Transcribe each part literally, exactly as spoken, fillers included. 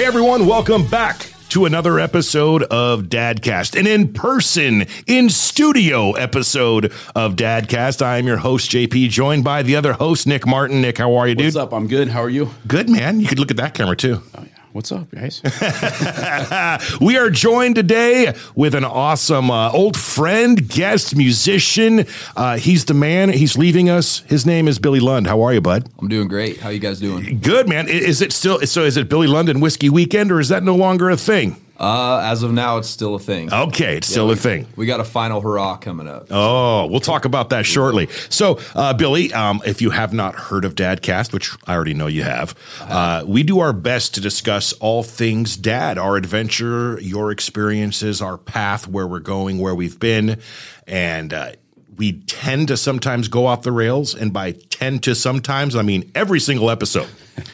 Hey everyone, welcome back to another episode of Dadcast, an in-person, in-studio episode of Dadcast. I am your host, J P, joined by the other host, Nick Martin. Nick, how are you, dude? What's up? I'm good. How are you? Good, man. You could look at that camera, too. Oh, yeah. What's up, guys? We are joined today with an awesome uh, old friend, guest, musician. Uh, he's the man. He's leaving us. His name is Billy Lund. How are you, bud? I'm doing great. How you guys doing? Good, man. Is it still, so is it Billy London Whiskey Weekend, or is that no longer a thing? Uh, as of now, it's still a thing. Okay, it's Yeah, still we, a thing. We got a final hurrah coming up. Oh, we'll talk about that shortly. So, uh, Billy, um, if you have not heard of Dadcast, which I already know you have, uh, we do our best to discuss all things dad, our adventure, your experiences, our path, where we're going, where we've been. And uh, we tend to sometimes go off the rails. And by tend to sometimes, I mean every single episode.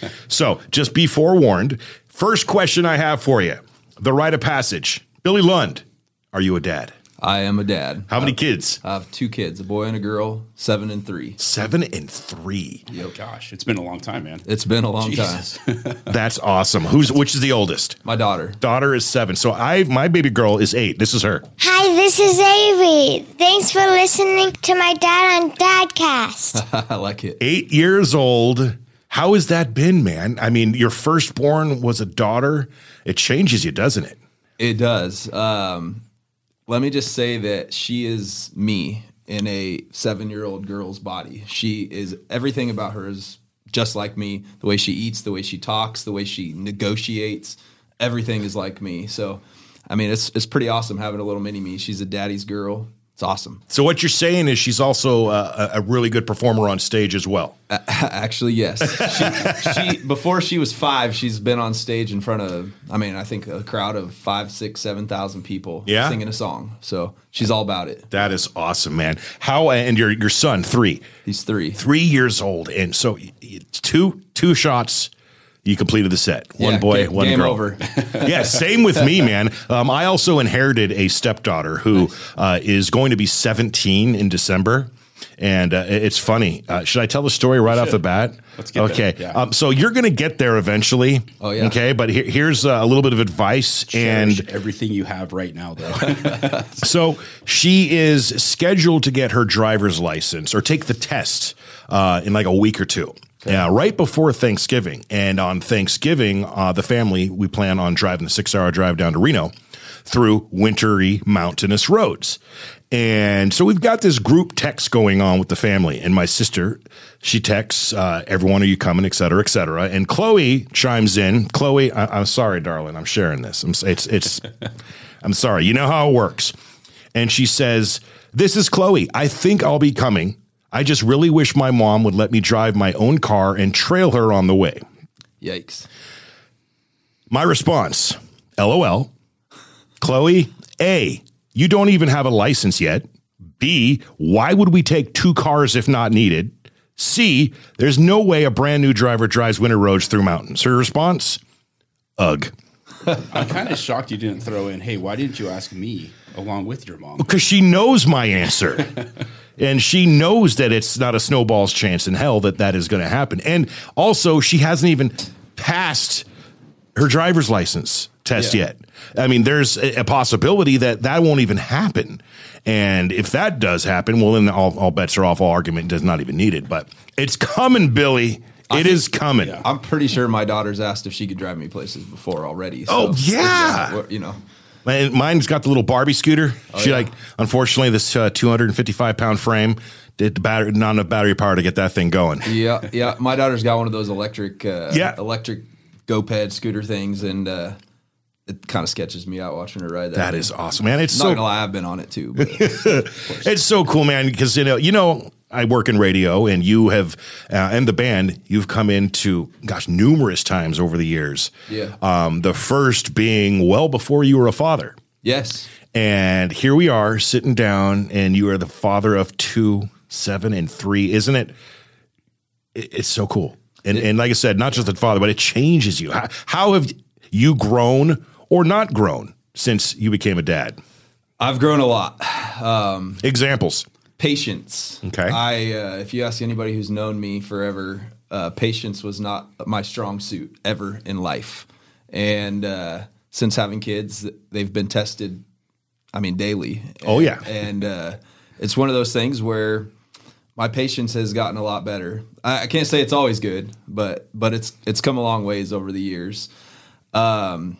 So just be forewarned. First question I have for you. The rite of passage. Billy Lund, are you a dad? I am a dad. How many I, kids? I have two kids, a boy and a girl, seven and three. Seven and three. Yo, gosh, it's been a long time, man. It's been a long Jesus. time. That's awesome. Who's which is the oldest? My daughter. Daughter is seven. So I my baby girl is eight. This is her. Hi, this is Avery. Thanks for listening to my dad on Dadcast. I like it. Eight years old. How has that been, man? I mean, your firstborn was a daughter. It changes you, doesn't it? It does. Um, let me just say that she is me in a seven-year-old girl's body. She is, everything about her is just like me. The way she eats, the way she talks, the way she negotiates, everything is like me. So, I mean, it's it's pretty awesome having a little mini-me. She's a daddy's girl. It's awesome. So what you're saying is she's also a, a really good performer on stage as well. Uh, actually, yes. She, she before she was five, she's been on stage in front of, I mean, I think a crowd of five, six, seven thousand people Yeah? singing a song. So she's all about it. That is awesome, man. How and your your son, three, He's three. three years old, and so it's two two shots. You completed the set. One Yeah, boy, ga- one game girl. over. Yeah, same with me, man. Um, I also inherited a stepdaughter who uh, is going to be seventeen in December. And uh, it's funny. Uh, should I tell the story right off the bat? Let's get okay. there. Yeah. Um, so you're going to get there eventually. Oh, yeah. Okay. But here, here's uh, a little bit of advice. Cherish and everything you have right now, though. So she is scheduled to get her driver's license or take the test uh, in like a week or two. Yeah, right before Thanksgiving. And on Thanksgiving, uh, the family, we plan on driving the six-hour drive down to Reno through wintry mountainous roads. And so we've got this group text going on with the family. And my sister, she texts, uh, everyone, are you coming, et cetera, et cetera. And Chloe chimes in. Chloe, I- I'm sorry, darling, I'm sharing this. I'm, it's, it's, I'm sorry. You know how it works. And she says, this is Chloe. I think I'll be coming. I just really wish my mom would let me drive my own car and trail her on the way. Yikes. My response, LOL. Chloe, A, you don't even have a license yet. B, why would we take two cars if not needed? C, there's no way a brand new driver drives winter roads through mountains. Her response, ugh. I'm kind of shocked you didn't throw in, hey, why didn't you ask me along with your mom? Because she knows my answer. And she knows that it's not a snowball's chance in hell that that is going to happen. And also, she hasn't even passed her driver's license test Yeah. yet. I mean, there's a, a possibility that that won't even happen. And if that does happen, well, then all, all bets are off. All argument does not even need it. But it's coming, Billy. It is coming. yeah. I'm pretty sure my daughter's asked if she could drive me places before already. So, Oh, yeah. we're- You know. Man, mine's got the little Barbie scooter. she yeah. like, unfortunately, this uh, two hundred fifty-five pound frame did the battery, not enough battery power to get that thing going. Yeah, yeah. My daughter's got one of those electric, uh, Yeah. electric GoPed scooter things, and uh, it kind of sketches me out watching her ride that. That thing. is awesome, man. It's Not so gonna lie, I've been on it too. But it's so cool, man. Because you know, you know, I work in radio, and you have, uh, and the band, you've come into, gosh, numerous times over the years. Yeah. Um, the first being well before you were a father. yes, And here we are sitting down, and you are the father of two, seven, and three. Isn't it? it it's so cool. And, and like I said, not just the father, but it changes you. How, how have you grown or not grown since you became a dad? I've grown a lot. Um, Examples. patience. Okay. I, uh, if you ask anybody who's known me forever, uh, patience was not my strong suit ever in life. And uh, since having kids, they've been tested, I mean, daily. Oh, and, yeah. And uh, it's one of those things where my patience has gotten a lot better. I, I can't say it's always good, but but it's it's come a long ways over the years. Um,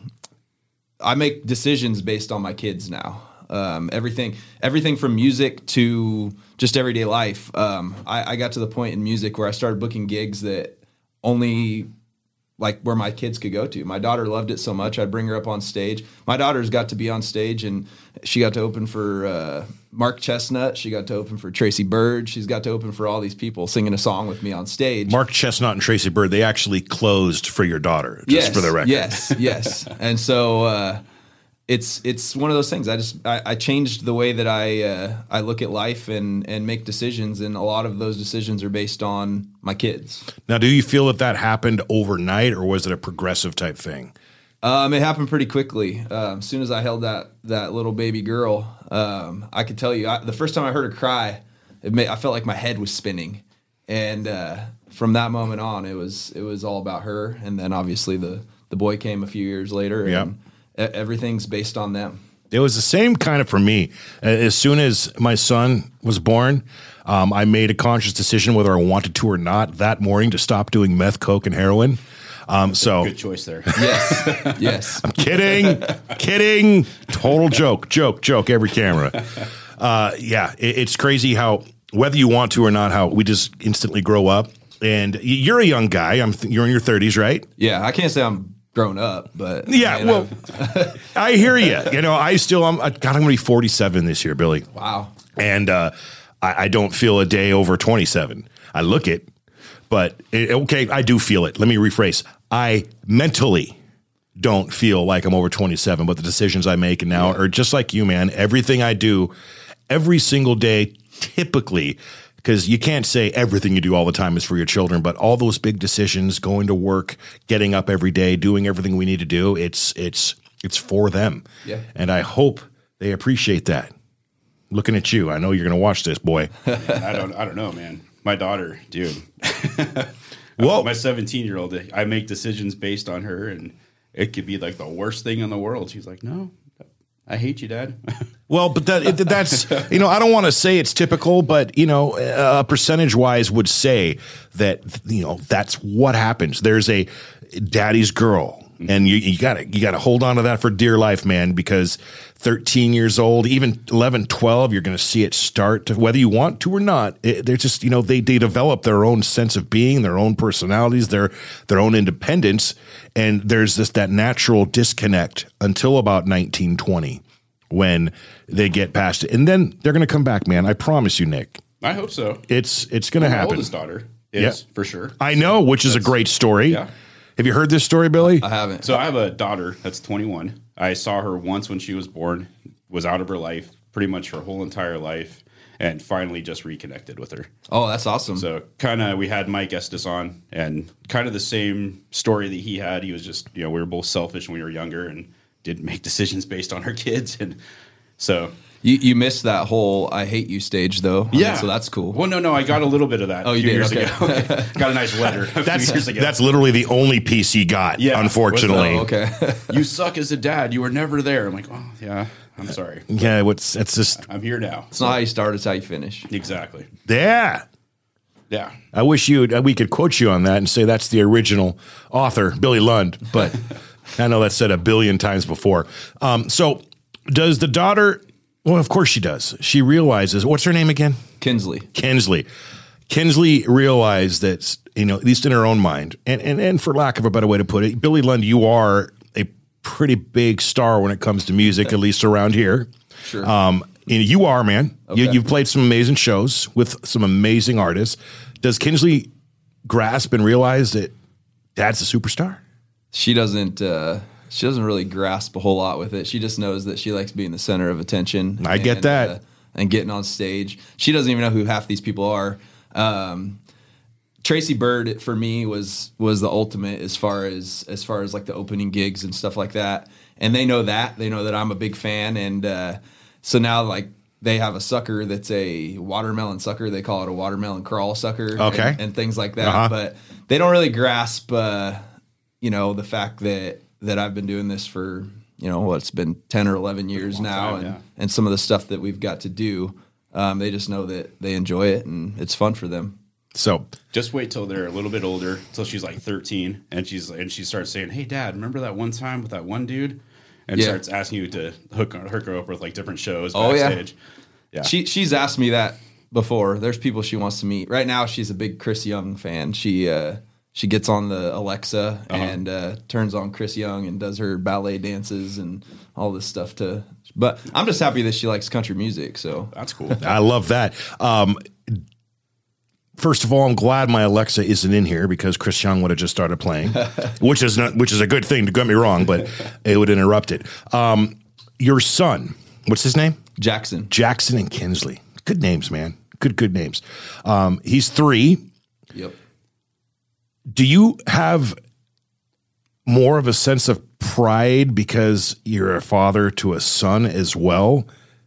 I make decisions based on my kids now. Um, everything, everything from music to just everyday life. Um, I, I got to the point in music where I started booking gigs that only like where my kids could go to. My daughter loved it so much. I'd bring her up on stage. My daughter's got to be on stage, and she got to open for uh, Mark Chestnut. She got to open for Tracy Bird. She's got to open for all these people singing a song with me on stage. Mark Chestnut and Tracy Bird, they actually closed for your daughter, just yes, for the record. Yes, yes. And so uh, it's it's one of those things. I just I, I changed the way that I uh, I look at life and and make decisions, and a lot of those decisions are based on my kids. Now, do you feel that that happened overnight, or was it a progressive type thing? Um, it happened pretty quickly. Um, as soon as I held that that little baby girl, um, I could tell you I, the first time I heard her cry, it made, I felt like my head was spinning, and uh, from that moment on, it was it was all about her. And then obviously the the boy came a few years later, and Yep. everything's based on them. It was the same kind of for me. As soon as my son was born, um, I made a conscious decision whether I wanted to or not that morning to stop doing meth, coke, and heroin. Um, so Good choice there. Yes, yes. kidding, kidding, total joke, joke, joke, every camera. Uh, yeah, it, it's crazy how whether you want to or not, how we just instantly grow up. And y- you're a young guy. I'm th- you're in your thirties, right? Yeah, I can't say I'm grown up, but Yeah, you know. well, I hear you. You know, I still, I'm, God, I'm going to be forty-seven this year, Billy. Wow. And uh, I, I don't feel a day over twenty-seven. I look it, but it, okay, I do feel it. Let me rephrase. I mentally don't feel like I'm over twenty-seven, but the decisions I make now are just like you, man. Everything I do every single day, typically, because you can't say everything you do all the time is for your children, but all those big decisions, going to work, getting up every day, doing everything we need to do, it's it's it's for them. Yeah. And I hope they appreciate that. Looking at you, I know you're going to watch this, boy. I don't. I don't know, man. My daughter, dude. Whoa. My seventeen-year-old. I make decisions based on her, and it could be like the worst thing in the world. She's like, "No, I hate you, Dad." Well, but that it, that's, you know, I don't want to say it's typical, but, you know, uh, percentage wise would say that, you know, that's what happens. There's a daddy's girl, and you, you gotta, you gotta hold on to that for dear life, man, because thirteen years old, even eleven, twelve, you're going to see it start to, whether you want to or not. It, they're just, you know, they, they develop their own sense of being, their own personalities, their, their own independence. And there's this, that natural disconnect until about nineteen, twenty. When they get past it, and then they're going to come back, man. I promise you, Nick. I hope so. It's it's going to My happen. oldest daughter is Yeah. for sure. I know, which is a great story. Yeah. Have you heard this story, Billy? I haven't. So I have a daughter that's twenty-one. I saw her once when she was born, was out of her life pretty much her whole entire life, and finally just reconnected with her. Oh, that's awesome. So kind of we had Mike Estes on, and kind of the same story that he had. He was just, you know, we were both selfish when we were younger and didn't make decisions based on our kids. And so you you missed that whole "I hate you" stage, though. I mean, yeah, so that's cool. Well, no, no, I got a little bit of that. Oh, a you few did? years Okay. ago. Got a nice letter. A That's few years ago. that's literally the only piece he got. Yeah. Unfortunately. Oh, okay. You suck as a dad. You were never there. I'm like, oh yeah, I'm sorry. Yeah. What's it's just I'm here now. It's not how you start; it's how you finish. Exactly. yeah. Yeah. I wish you we could quote you on that and say that's the original author, Billy Lund, but I know that's said a billion times before. Um, so does the daughter? Well, of course she does. She realizes, what's her name again? Kinsley. Kinsley. Kinsley realized that, you know, at least in her own mind, and, and, and for lack of a better way to put it, Billy Lund, you are a pretty big star when it comes to music, at least around here. Sure. Um, and you are, man. You, Okay. you've played some amazing shows with some amazing artists. Does Kinsley grasp and realize that Dad's a superstar? She doesn't. Uh, she doesn't really grasp a whole lot with it. She just knows that she likes being the center of attention. I get and, that. uh, and getting on stage. She doesn't even know who half these people are. Um, Tracy Bird for me was was the ultimate as far as as far as like the opening gigs and stuff like that. And they know that. They know that I'm a big fan. And uh, so now like they have a sucker that's a watermelon sucker. They call it a watermelon crawl sucker. Okay. And, and things like that. Uh-huh. But they don't really grasp, uh, you know, the fact that that I've been doing this for, you know, what, it's been ten or eleven years now. time, and, yeah. and some of the stuff that we've got to do, um, they just know that they enjoy it and it's fun for them. So Just wait till they're a little bit older, till she's like thirteen, and she's and she starts saying, "Hey, Dad, remember that one time with that one dude?" And Yeah. starts asking you to hook hook her up with like different shows Oh, yeah. backstage. Yeah, She she's asked me that before. There's people she wants to meet. Right now, she's a big Chris Young fan. She uh, she gets on the Alexa Uh-huh. and uh, turns on Chris Young and does her ballet dances and all this stuff. To, but I'm just happy that she likes country music. So that's cool. I love that. Um, first of all, I'm glad my Alexa isn't in here because Chris Young would have just started playing, which is not, which is a good thing. Don't get me wrong, but it would interrupt it. Um, your son, what's his name? Jackson. Jackson and Kinsley. Good names, man. Good, good names. Um, he's three. Yep. Do you have more of a sense of pride because you're a father to a son as well?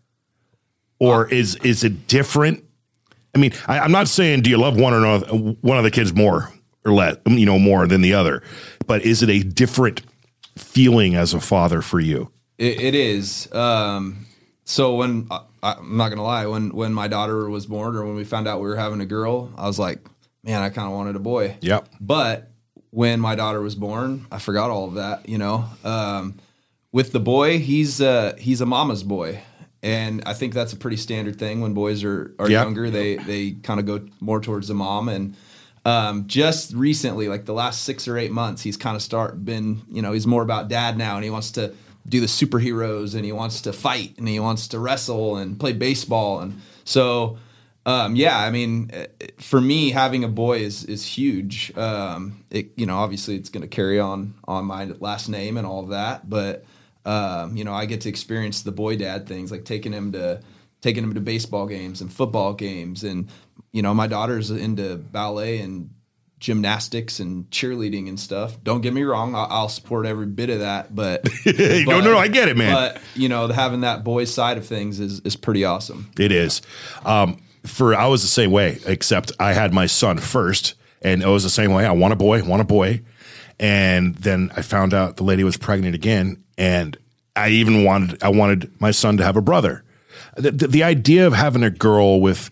Or is is it different? I mean, I, I'm not saying do you love one or another, one of the kids more or less, you know, more than the other, but is it a different feeling as a father for you? It, it is. Um, so when I, I'm not gonna lie, when when my daughter was born, or when we found out we were having a girl, I was like, man, I kind of wanted a boy. Yep. But when my daughter was born, I forgot all of that. You know, um, with the boy, he's uh, he's a mama's boy, and I think that's a pretty standard thing when boys are are Yep. younger. They they kind of go more towards the mom. And um, just recently, like the last six or eight months, he's kind of start been, you know, he's more about dad now, and he wants to do the superheroes, and he wants to fight, and he wants to wrestle and play baseball. And so, um, yeah, I mean, for me, having a boy is is huge. Um, it, you know, obviously it's going to carry on on my last name and all of that, but um, you know, I get to experience the boy dad things, like taking him to taking him to baseball games and football games, and you know, my daughter's into ballet and gymnastics and cheerleading and stuff. Don't get me wrong, I'll, I'll support every bit of that, but, no, but no, no, I get it, man. But you know, having that boy side of things is is pretty awesome. It is. Um, for I was the same way, except I had my son first, and it was the same way. I want a boy, want a boy, and then I found out the lady was pregnant again, and I even wanted I wanted my son to have a brother. The, the, the idea of having a girl with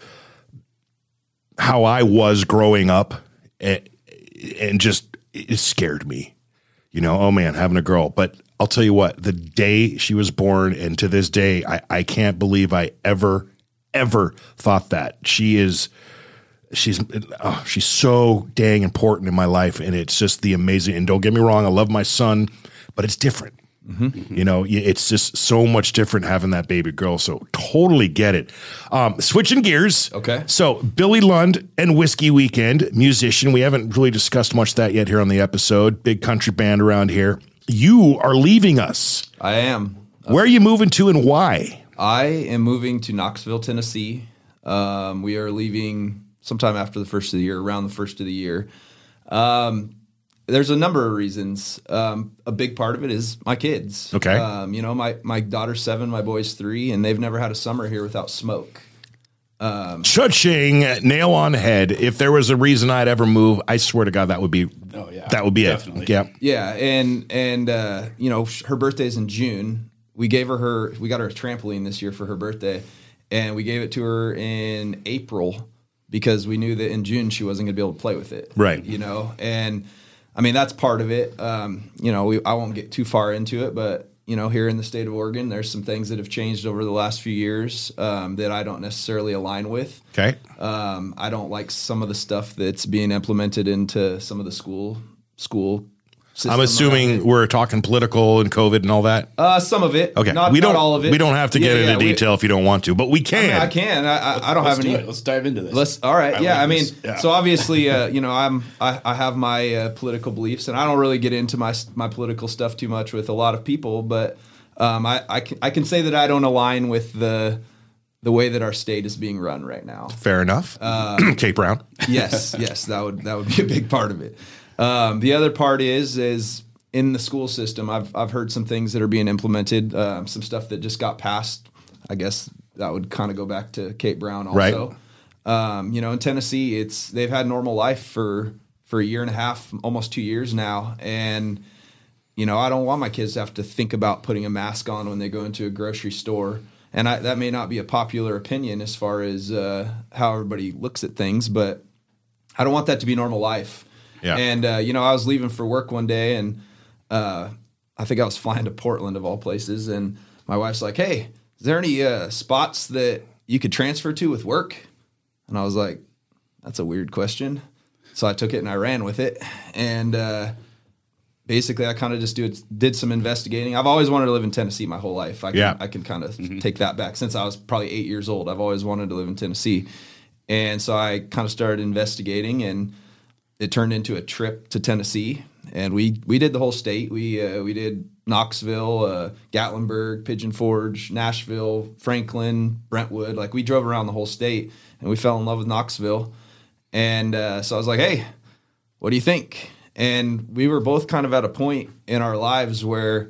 how I was growing up, and, and just it scared me. You know, oh man, having a girl. But I'll tell you what, the day she was born, and to this day, I, I can't believe I ever, ever thought that. She is, she's, oh, she's so dang important in my life, and it's just the amazing. And don't get me wrong, I love my son, but it's different. Mm-hmm. You know, it's just so much different having that baby girl. So totally get it. Um, switching gears. Okay. So Billy Lund and Whiskey Weekend, musician. We haven't really discussed much of that yet here on the episode. Big country band around here. You are leaving us. I am. Where are you moving to and why? I am moving to Knoxville, Tennessee. Um, we are leaving sometime after the first of the year, around the first of the year. Um, There's a number of reasons. Um, a big part of it is my kids. Okay. Um, you know, my, my daughter's seven, my boy's three, and they've never had a summer here without smoke. Cha-ching, nail on head. If there was a reason I'd ever move, I swear to God, that would be, Oh, yeah. that would be Definitely. it. Yeah. Yeah, and and uh, you know, her birthday's in June. We gave her her we got her a trampoline this year for her birthday, and we gave it to her in April because we knew that in June she wasn't going to be able to play with it. Right. You know, and I mean that's part of it. Um, you know, we, I won't get too far into it, but you know, here in the state of Oregon, there's some things that have changed over the last few years um, that I don't necessarily align with. Okay. Um, I don't like some of the stuff that's being implemented into some of the school school. system I'm around assuming it. we're talking political and COVID and all that. Uh, some of it. Okay. Not, we don't not all of it. We don't have to get Yeah, into yeah, we- detail if you don't want to, but we I, can. mean, I can. I, I, I don't Let's have do any. it. Let's dive into this. Let's. All right. I yeah. like I mean, this. Yeah. so obviously, uh, you know, I'm. I, I have my uh, political beliefs, and I don't really get into my my political stuff too much with a lot of people, but um, I I can, I can say that I don't align with the the way that our state is being run right now. Fair enough. Uh, Kate Brown. Yes, yes, that would that would be a big part of it. Um, the other part is is in the school system. I've I've heard some things that are being implemented, um, some stuff that just got passed. I guess that would kind of go back to Kate Brown also. Right. Um, you know, in Tennessee, it's they've had normal life for for a year and a half, almost two years now, and you know, I don't want my kids to have to think about putting a mask on when they go into a grocery store. And I, that may not be a popular opinion as far as uh, how everybody looks at things, but I don't want that to be normal life. Yeah. And, uh, you know, I was leaving for work one day, and uh, I think I was flying to Portland of all places. And my wife's like, hey, is there any uh, spots that you could transfer to with work? And I was like, that's a weird question. So I took it and I ran with it. And uh, basically I kind of just do, did some investigating. I've always wanted to live in Tennessee my whole life. I can, yeah. I can kind of mm-hmm. take that back. Since I was probably eight years old, I've always wanted to live in Tennessee. And so I kind of started investigating, and it turned into a trip to Tennessee. And we, we did the whole state. We uh, we did Knoxville, uh, Gatlinburg, Pigeon Forge, Nashville, Franklin, Brentwood. Like, we drove around the whole state, and we fell in love with Knoxville. And uh, so I was like, hey, what do you think? And we were both kind of at a point in our lives where,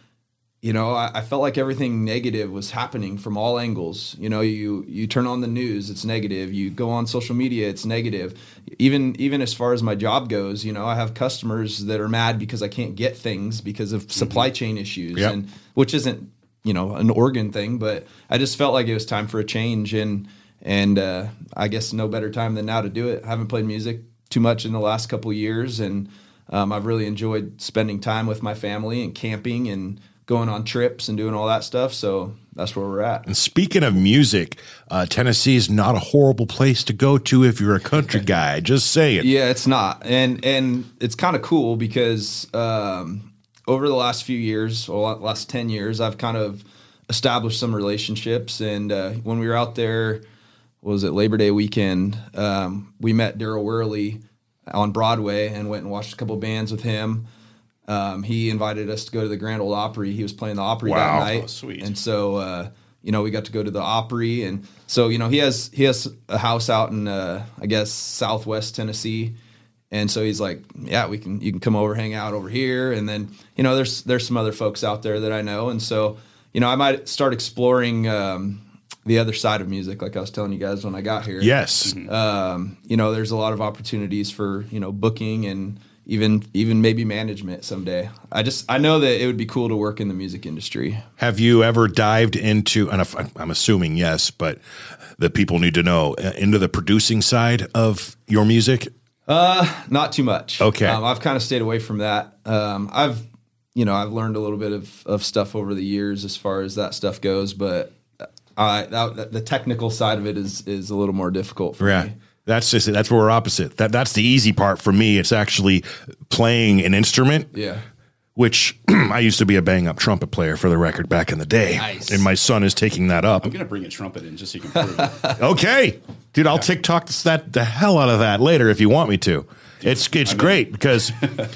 you know, I, I felt like everything negative was happening from all angles. You know, you you turn on the news, it's negative. You go on social media, it's negative. Even even as far as my job goes, you know, I have customers that are mad because I can't get things because of supply chain issues, yep. and which isn't, you know, an Oregon thing, but I just felt like it was time for a change. And and uh, I guess no better time than now to do it. I haven't played music too much in the last couple of years, and um, I've really enjoyed spending time with my family and camping and going on trips and doing all that stuff. So that's where we're at. And speaking of music, uh, Tennessee is not a horrible place to go to if you're a country guy. Just saying. Yeah, it's not. And and it's kind of cool because um, over the last few years, or last ten years, I've kind of established some relationships. And uh, when we were out there, what was it, Labor Day weekend, um, we met Daryl Worley on Broadway and went and watched a couple bands with him. Um, he invited us to go to the Grand Ole Opry. He was playing the Opry Wow. that night. Oh, sweet. And so, uh, you know, we got to go to the Opry. And so, you know, he has he has a house out in, uh, I guess, Southwest Tennessee. And so he's like, yeah, we can you can come over, hang out over here. And then, you know, there's there's some other folks out there that I know. And so, you know, I might start exploring um, the other side of music, like I was telling you guys when I got here. Yes. Um, you know, there's a lot of opportunities for, you know, booking and even even maybe management someday. I just I know that it would be cool to work in the music industry. Have you ever dived into, and if, I'm assuming yes, but the people need to know, uh, into the producing side of your music? Uh, not too much. Okay. Um, I've kind of stayed away from that. Um, I've, you know, I've learned a little bit of, of stuff over the years as far as that stuff goes, but I, that, the technical side of it is, is a little more difficult for Yeah. me. That's just it. That's where we're opposite. That that's the easy part for me. It's actually playing an instrument. Yeah. Which I used to be a bang up trumpet player, for the record, back in the day. Nice. And my son is taking that up. I'm going to bring a trumpet in just so you can prove it. Okay, dude, I'll TikTok that the hell out of that later if you want me to. It's it's great because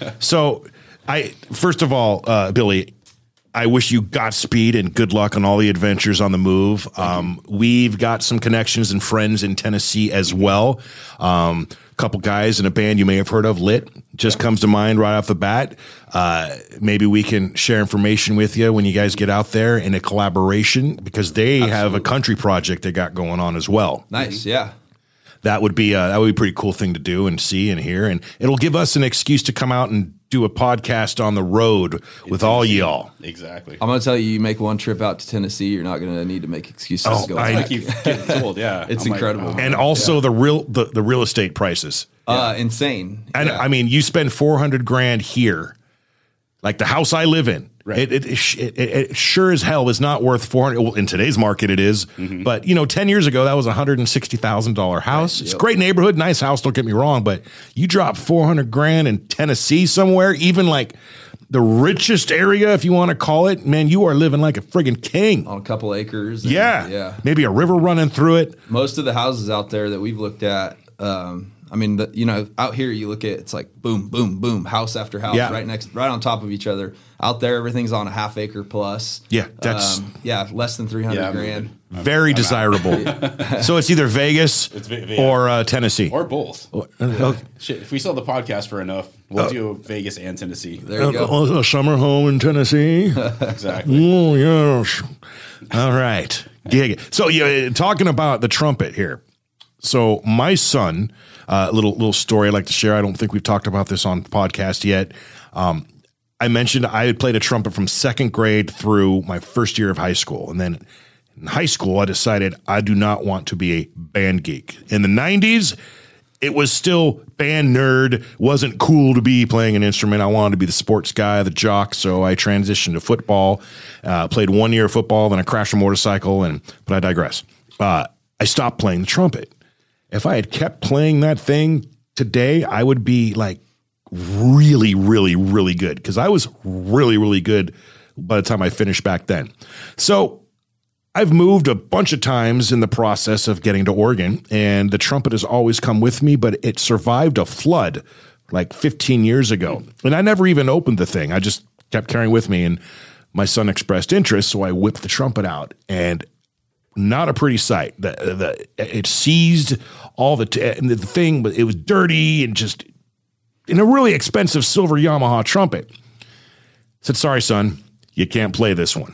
so I first of all, uh, Billy, I wish you Godspeed and good luck on all the adventures on the move. Um, we've got some connections and friends in Tennessee as well. Um, a couple guys in a band you may have heard of, Lit, just yeah. comes to mind right off the bat. Uh, maybe we can share information with you when you guys get out there in a collaboration, because they Absolutely. have a country project they got going on as well. Nice, yeah. That would be a, that would be a pretty cool thing to do and see and hear, and it'll give us an excuse to come out and do a podcast on the road with all y'all. Exactly. I'm going to tell you, you make one trip out to Tennessee, you're not going to need to make excuses Oh, to go I back. I keep getting told, yeah. It's I'm incredible. Like, oh, And also yeah. the real the, the real estate prices. Uh, insane. And Yeah. I mean, you spend four hundred grand here, like the house I live in. Right. It, it, it, it, it sure as hell is not worth four hundred. Well, in today's market, it is. Mm-hmm. But you know, ten years ago, that was a hundred and sixty thousand dollar house. Right, It's a yep. great neighborhood, nice house. Don't get me wrong, but you drop four hundred grand in Tennessee somewhere, even like the richest area, if you want to call it, man, you are living like a friggin' king. on a couple acres. and- Yeah, Yeah. Maybe a river running through it. Most of the houses out there that we've looked at, um, I mean, the, you know, out here you look at, it's like boom, boom, boom, house after house, Yeah. right next, right on top of each other. Out there, everything's on a half acre plus. Yeah, that's- um, yeah, less than three hundred Yeah, I'm grand. moving. Very desirable. So it's either Vegas It's Ve- yeah. or uh, Tennessee. Or both. Okay. Shit, if we sell the podcast for enough, we'll do Vegas and Tennessee. There you go. A, a summer home in Tennessee. Exactly. Oh, yes. All right. Dig it. So, yeah, talking about the trumpet here. So, my son, a uh, little little story I'd like to share. I don't think we've talked about this on the podcast yet. Um, I mentioned I had played a trumpet from second grade through my first year of high school. And then in high school, I decided I do not want to be a band geek. In the nineties, it was still band nerd. Wasn't cool to be playing an instrument. I wanted to be the sports guy, the jock. So I transitioned to football, uh, played one year of football, then I crashed a motorcycle, and but I digress. Uh, I stopped playing the trumpet. If I had kept playing that thing today, I would be like really, really, really good because I was really, really good by the time I finished back then. So I've moved a bunch of times in the process of getting to Oregon, and the trumpet has always come with me, but it survived a flood like fifteen years ago. And I never even opened the thing. I just kept carrying with me, and my son expressed interest, so I whipped the trumpet out, and not a pretty sight. The, the, it seized all the, t- and the thing, but it was dirty and just in a really expensive silver Yamaha trumpet. I said, sorry, son, you can't play this one.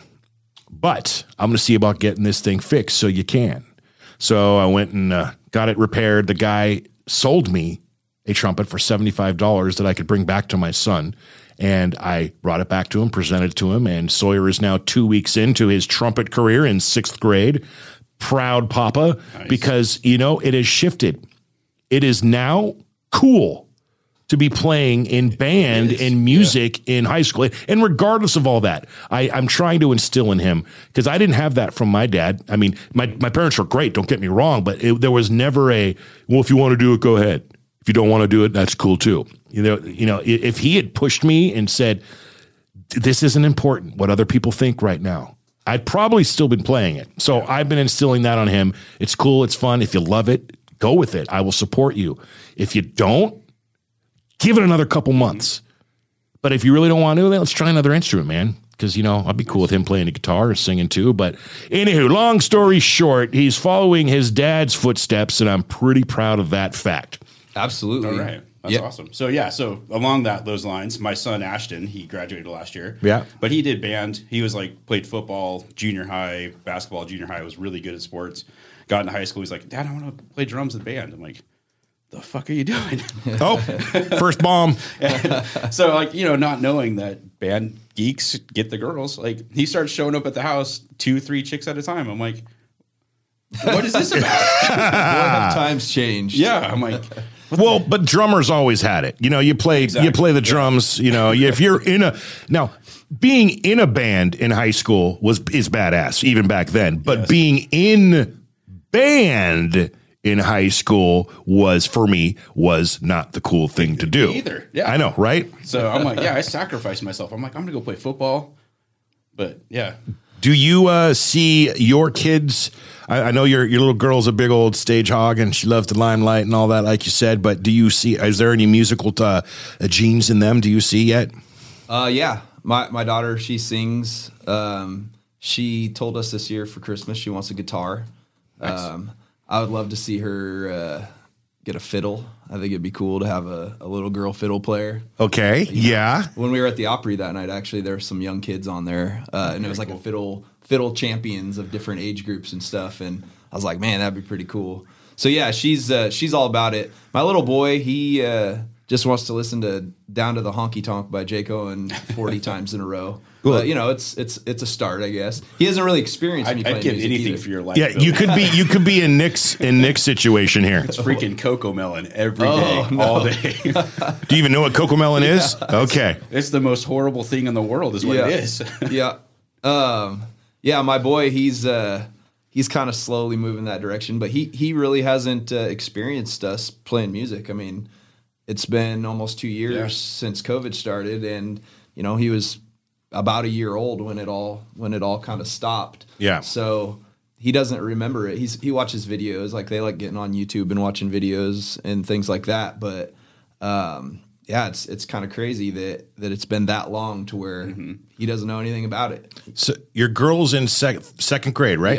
But I'm going to see about getting this thing fixed so you can. So I went and uh, got it repaired. The guy sold me a trumpet for seventy-five dollars that I could bring back to my son. And I brought it back to him, presented it to him. And Sawyer is now two weeks into his trumpet career in sixth grade. Proud papa, nice. Because, you know, it has shifted. It is now cool to be playing in band and music yeah. in high school. And regardless of all that, I, I'm trying to instill in him, because I didn't have that from my dad. I mean, my, my parents were great, don't get me wrong, but it, there was never a, well, if you want to do it, go ahead. If you don't want to do it, that's cool too. You know, you know, if he had pushed me and said, this isn't important, what other people think right now, I'd probably still been playing it. So yeah. I've been instilling that on him. It's cool. It's fun. If you love it, go with it. I will support you. If you don't, give it another couple months. But if you really don't want to, then let's try another instrument, man. Because, you know, I'd be cool with him playing the guitar or singing too. But anywho, long story short, he's following his dad's footsteps, and I'm pretty proud of that fact. Absolutely. All right. That's yep. awesome. So, yeah, so along that those lines, my son, Ashton, he graduated last year. Yeah. But he did band. He was like, played football, junior high, basketball, junior high, was really good at sports. Got into high school. He's like, Dad, I want to play drums in band. I'm like, the fuck are you doing? Oh, first bomb. So, like, you know, not knowing that band geeks get the girls, like, he starts showing up at the house, two, three chicks at a time. I'm like, what is this about? What have times changed? Yeah, I'm like, well, but drummers always had it. You know, you play exactly. you play the drums. You know, if you're in a now, being in a band in high school was is badass even back then. But yes. being in band in high school was, for me, was not the cool thing to do. Me either. Yeah, I know, right? So I'm like, yeah, I sacrificed myself. I'm like, I'm gonna go play football. But yeah. Do you uh, see your kids? I, I know your your little girl's a big old stage hog, and she loves the limelight and all that, like you said. But do you see? Is there any musical uh, genes in them? Do you see yet? Uh, yeah, my my daughter, she sings. Um, she told us this year for Christmas she wants a guitar. Nice. Um, I would love to see her uh, get a fiddle. I think it'd be cool to have a, a little girl fiddle player. Okay, you yeah. know, when we were at the Opry that night, actually, there were some young kids on there, uh, and it was like cool. a fiddle fiddle champions of different age groups and stuff. And I was like, man, that'd be pretty cool. So yeah, she's uh, she's all about it. My little boy, he uh, just wants to listen to "Down to the Honky Tonk" by Jake Owen forty times in a row. But, you know, it's it's it's a start, I guess. He hasn't really experienced me I'd, playing I'd give music anything either. for your life. Yeah, Bill. you could be you could be in Nick's in Nick's situation here. It's freaking Coco Melon every Oh, day, no. all day. Do you even know what Coco Melon is? Okay. It's the most horrible thing in the world, is what yeah. it is. yeah, um, yeah. My boy, he's uh, he's kind of slowly moving that direction, but he he really hasn't uh, experienced us playing music. I mean, it's been almost two years Yeah. since COVID started, and you know he was about a year old when it all when it all kind of stopped. Yeah. So he doesn't remember it. He's he watches videos, like they like getting on YouTube and watching videos and things like that. But um, yeah, it's it's kind of crazy that that it's been that long to where mm-hmm. he doesn't know anything about it. So your girl's in sec- second grade, right? Yeah.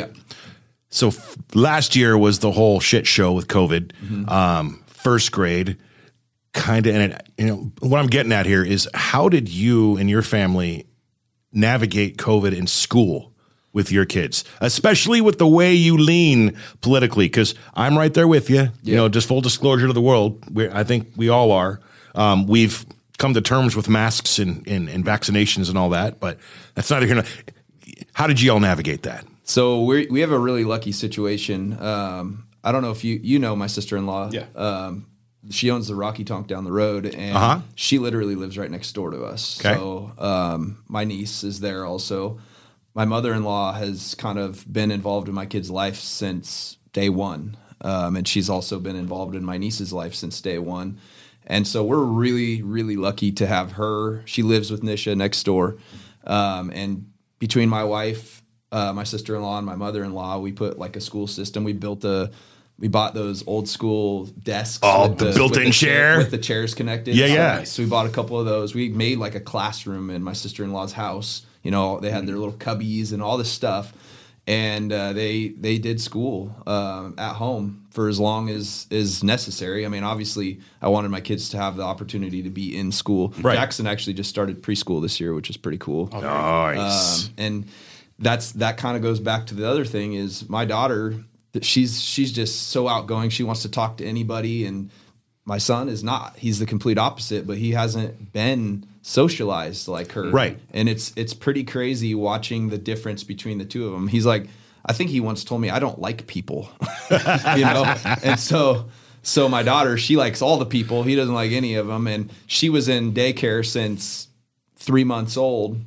So f- last year was the whole shit show with COVID. Mm-hmm. Um, first grade, kind of, and it, you know what I'm getting at here is how did you and your family navigate COVID in school with your kids, especially with the way you lean politically? Because I'm right there with you. Yeah. You know, just full disclosure to the world, we're, I think we all are. Um, we've come to terms with masks and, and, and vaccinations and all that. But that's neither here nor. How did you all navigate that? So we we have a really lucky situation. Um, I don't know if you you know my sister-in-law. Yeah. Um, she owns the Rocky Tonk down the road, and Uh-huh. she literally lives right next door to us. Okay. So um, my niece is there also. My mother-in-law has kind of been involved in my kid's life since day one, um, and she's also been involved in my niece's life since day one. And so we're really, really lucky to have her. She lives with Nisha next door, um, and between my wife, uh, my sister-in-law, and my mother-in-law, we put like a school system. We built a, we bought those old school desks. Oh, with the built-in with the chair? with the chairs connected. Yeah, So yeah. nice. So we bought a couple of those. We made like a classroom in my sister-in-law's house. You know, they had their little cubbies and all this stuff, and uh, they they did school um, at home for as long as is necessary. I mean, obviously, I wanted my kids to have the opportunity to be in school. Right. Jackson actually just started preschool this year, which is pretty cool. Nice. Um, and that's that kind of goes back to the other thing is my daughter. that She's she's just so outgoing. She wants to talk to anybody, and my son is not. He's the complete opposite, but he hasn't been socialized like her. Right. And it's it's pretty crazy watching the difference between the two of them. He's like, I think he once told me I don't like people, you know. And so so my daughter, she likes all the people. He doesn't like any of them. And she was in daycare since three months old.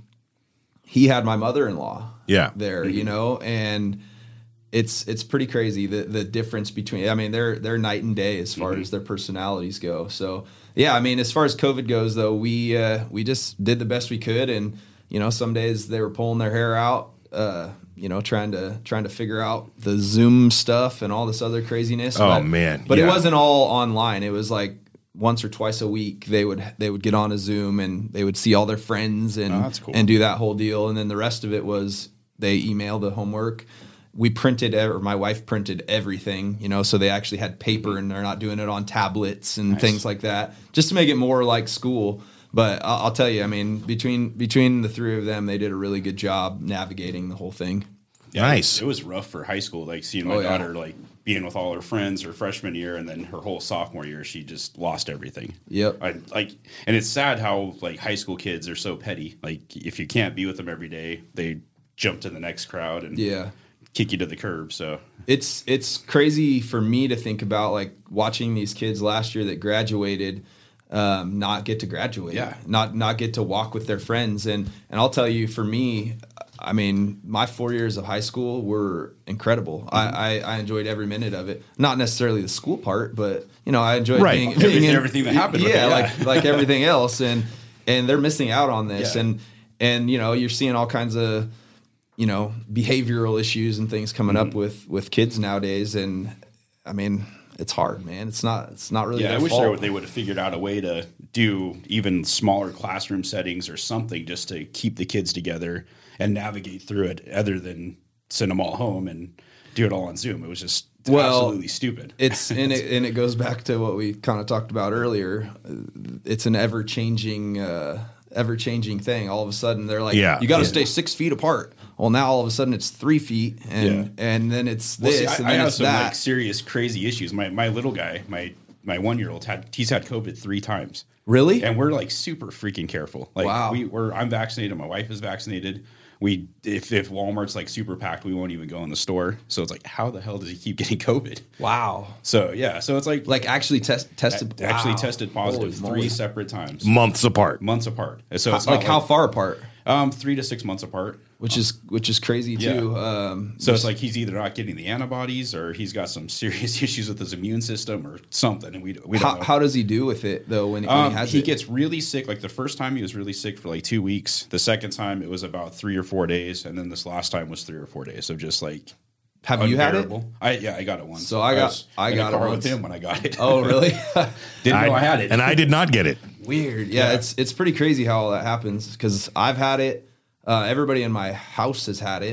He had my mother-in-law Yeah. there, you know, and it's it's pretty crazy the the difference between. I mean, they're they're night and day as far Mm-hmm. as their personalities go. So yeah, I mean, as far as COVID goes, though, we uh, we just did the best we could, and you know, some days they were pulling their hair out, uh, you know, trying to trying to figure out the Zoom stuff and all this other craziness. Oh, but, man, but yeah. it wasn't all online. It was like once or twice a week they would they would get on a Zoom and they would see all their friends and Oh, that's cool. and do that whole deal, and then the rest of it was they emailed the homework. We printed, or my wife printed everything, you know, so they actually had paper and they're not doing it on tablets and Nice. things like that, just to make it more like school. But I'll, I'll tell you, I mean, between between the three of them, they did a really good job navigating the whole thing. Yeah, Nice. It was rough for high school, like seeing my Oh, yeah. daughter like being with all her friends her freshman year, and then her whole sophomore year, she just lost everything. Yep. I like, and it's sad how like high school kids are so petty. Like if you can't be with them every day, they jump to the next crowd and Yeah. kick you to the curb. So It's it's crazy for me to think about, like, watching these kids last year that graduated um, not get to graduate, Yeah. not not get to walk with their friends, and and I'll tell you, for me, I mean, my four years of high school were incredible. I, I, I enjoyed every minute of it. Not necessarily the school part, but you know, I enjoyed Right. being, Everything- being in, everything that happened with Yeah, it, yeah. like like everything else, and and they're missing out on this, Yeah. and and you know, you're seeing all kinds of, you know, behavioral issues and things coming Mm-hmm. up with with kids nowadays, and I mean, it's hard, man. It's not it's not really yeah, I their wish fault. they would, they would have figured out a way to do even smaller classroom settings or something just to keep the kids together and navigate through it, other than send them all home and do it all on Zoom. It was just Well, absolutely stupid. It's and it and it goes back to what we kind of talked about earlier. It's an ever changing, uh, ever changing thing. All of a sudden, they're like, Yeah. you got to Yeah. stay six feet apart. Well, now all of a sudden it's three feet, and and then it's Well, this, see, and I, I then have it's some that. like serious, crazy issues. My my little guy, my my one year old had he's had COVID three times. Really? And we're like super freaking careful. Like Wow. we, we're I'm vaccinated. My wife is vaccinated. We if if Walmart's like super packed, we won't even go in the store. So it's like, how the hell does he keep getting COVID? Wow. So yeah, so it's like Like actually test tested. a- actually wow. tested positive Holy three moly. separate times, Months apart. months apart. So it's Like not how far apart? Um, three to six months apart. Which is which is crazy Yeah. too. Um, So it's like he's either not getting the antibodies or he's got some serious issues with his immune system or something, and we we don't how, know. how does he do with it though when, when Um, he has he it? gets really sick. Like the first time, he was really sick for like two weeks. The second time, it was about three or four days, and then this last time was three or four days. So just like, Have you had it? unbearable. I yeah, I got it once. So I got- was I in got a it car once. with him when I got it. Oh, really? Didn't know I had it. And I did not get it. Weird. Yeah, Yeah. it's it's pretty crazy how all that happens because I've had it. Uh, everybody in my house has had it,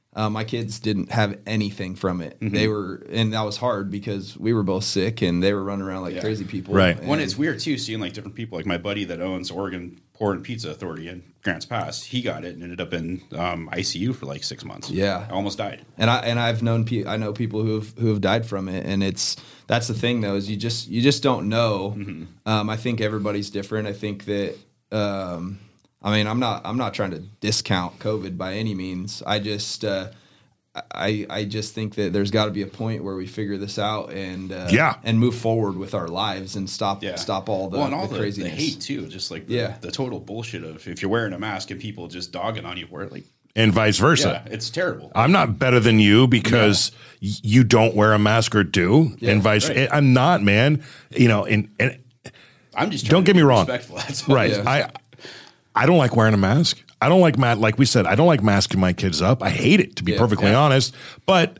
Uh, my kids didn't have anything from it. Mm-hmm. They were, and that was hard because we were both sick and they were running around like yeah. crazy people. Right. And when it's weird too, seeing like different people, like my buddy that owns Oregon Port and Pizza Authority in Grants Pass, he got it and ended up in um, I C U for like six months. Yeah, almost died. And I and I've known pe- I know people who have who have died from it, and it's that's the thing though is you just you just don't know. Mm-hmm. Um, I think everybody's different. I think that. Um, I mean, I'm not I'm not trying to discount COVID by any means. I just uh, I I just think that there's got to be a point where we figure this out and uh, yeah. and move forward with our lives and stop yeah. stop all the, well, and all the the craziness. The hate too, just like the, yeah. the total bullshit of if you're wearing a mask and people just dogging on you for it, like and vice versa. Yeah, it's terrible. I'm not better than you because no. y- you don't wear a mask or do, yeah, and vice. Right. I'm not, man. You know, and and I'm just don't get me wrong. That's right. Yeah. I I don't like wearing a mask. I don't like Matt. Like we said, I don't like masking my kids up. I hate it, to be yeah, perfectly yeah. honest. But